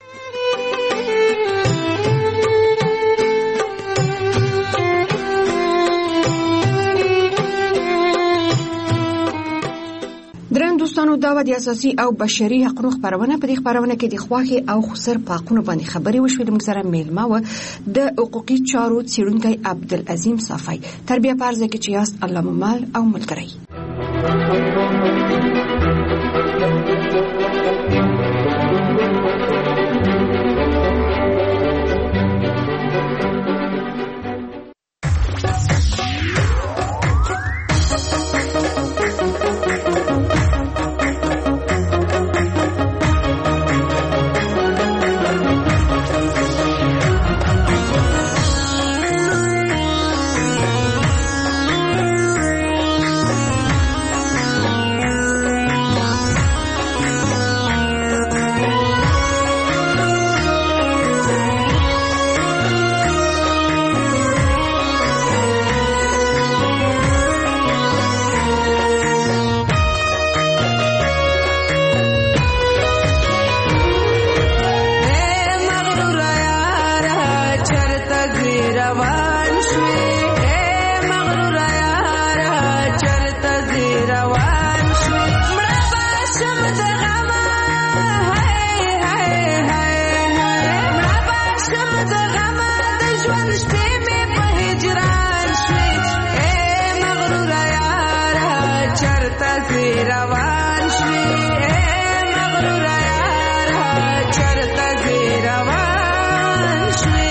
درن دوستانو، دا و د اساسي او بشري حقوقو خبرونه. په دې خبرونه کې د خواښې او خسر په حقوقو باندې خبرې وشوې. موږ سره میلمه و د حقوقي چارو څېړونکی عبدالعظیم صافی. تربیه په ارزه کې چې یاست الله ممال او ملګری. چر روان شوي مغرور یار چرته زی روان شوي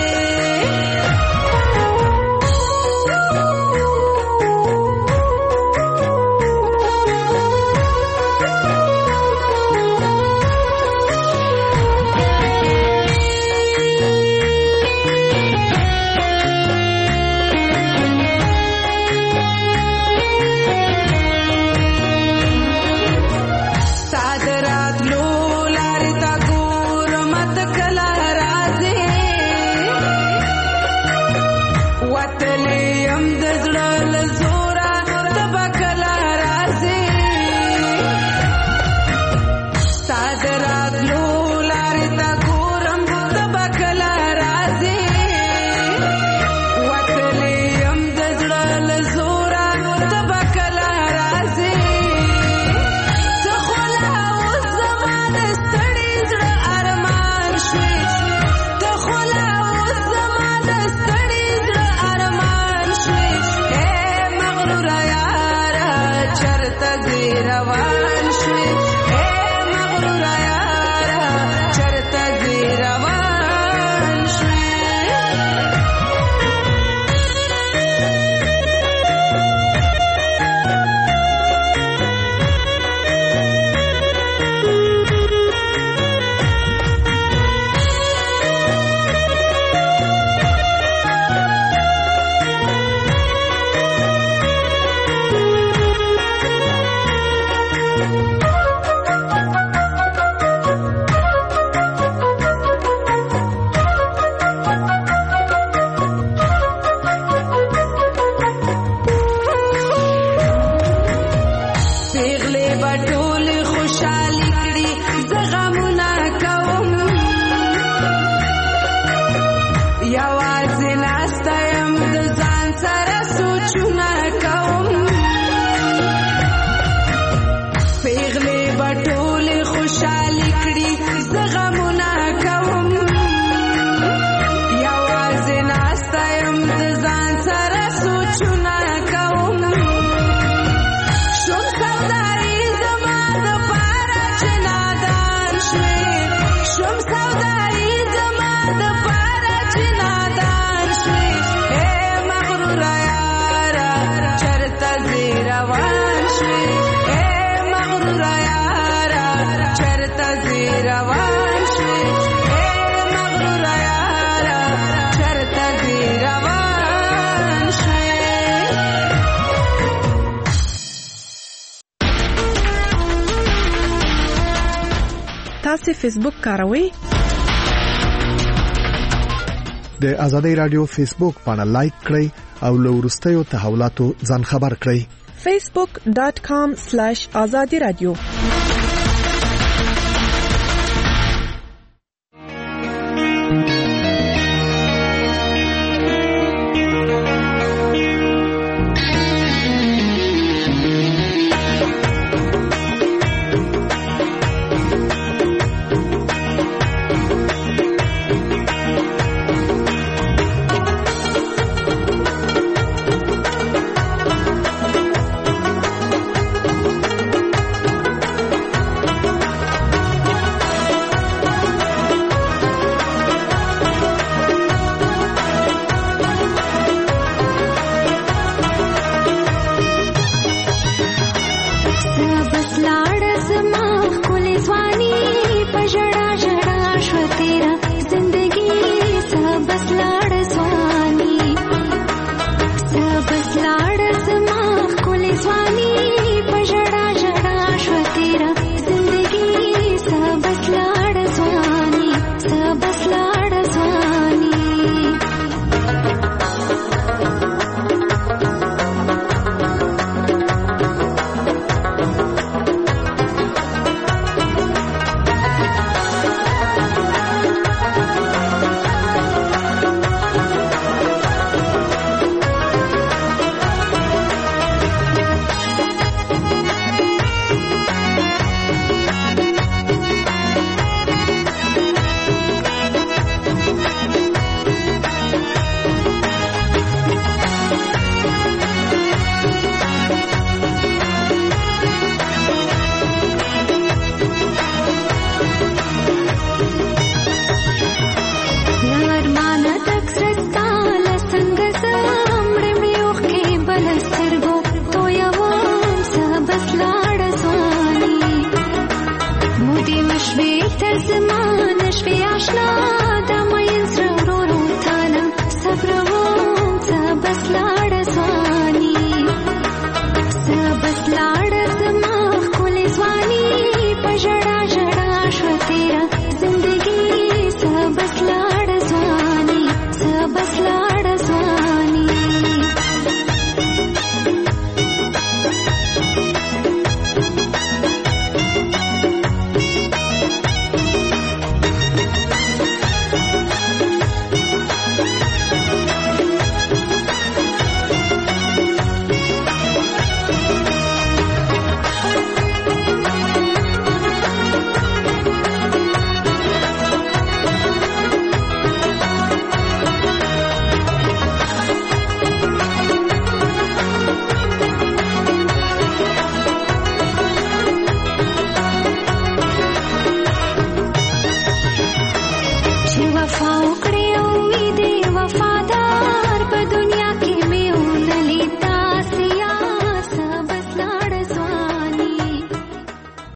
تاسو فیسبوک کاروئ؟ د آزادۍ رادیو فیسبوک باندې لایک کړئ او له وروستیو تحولاتو ځان خبر کړئ. facebook.com/azadi radio تر زمان شوي آشنا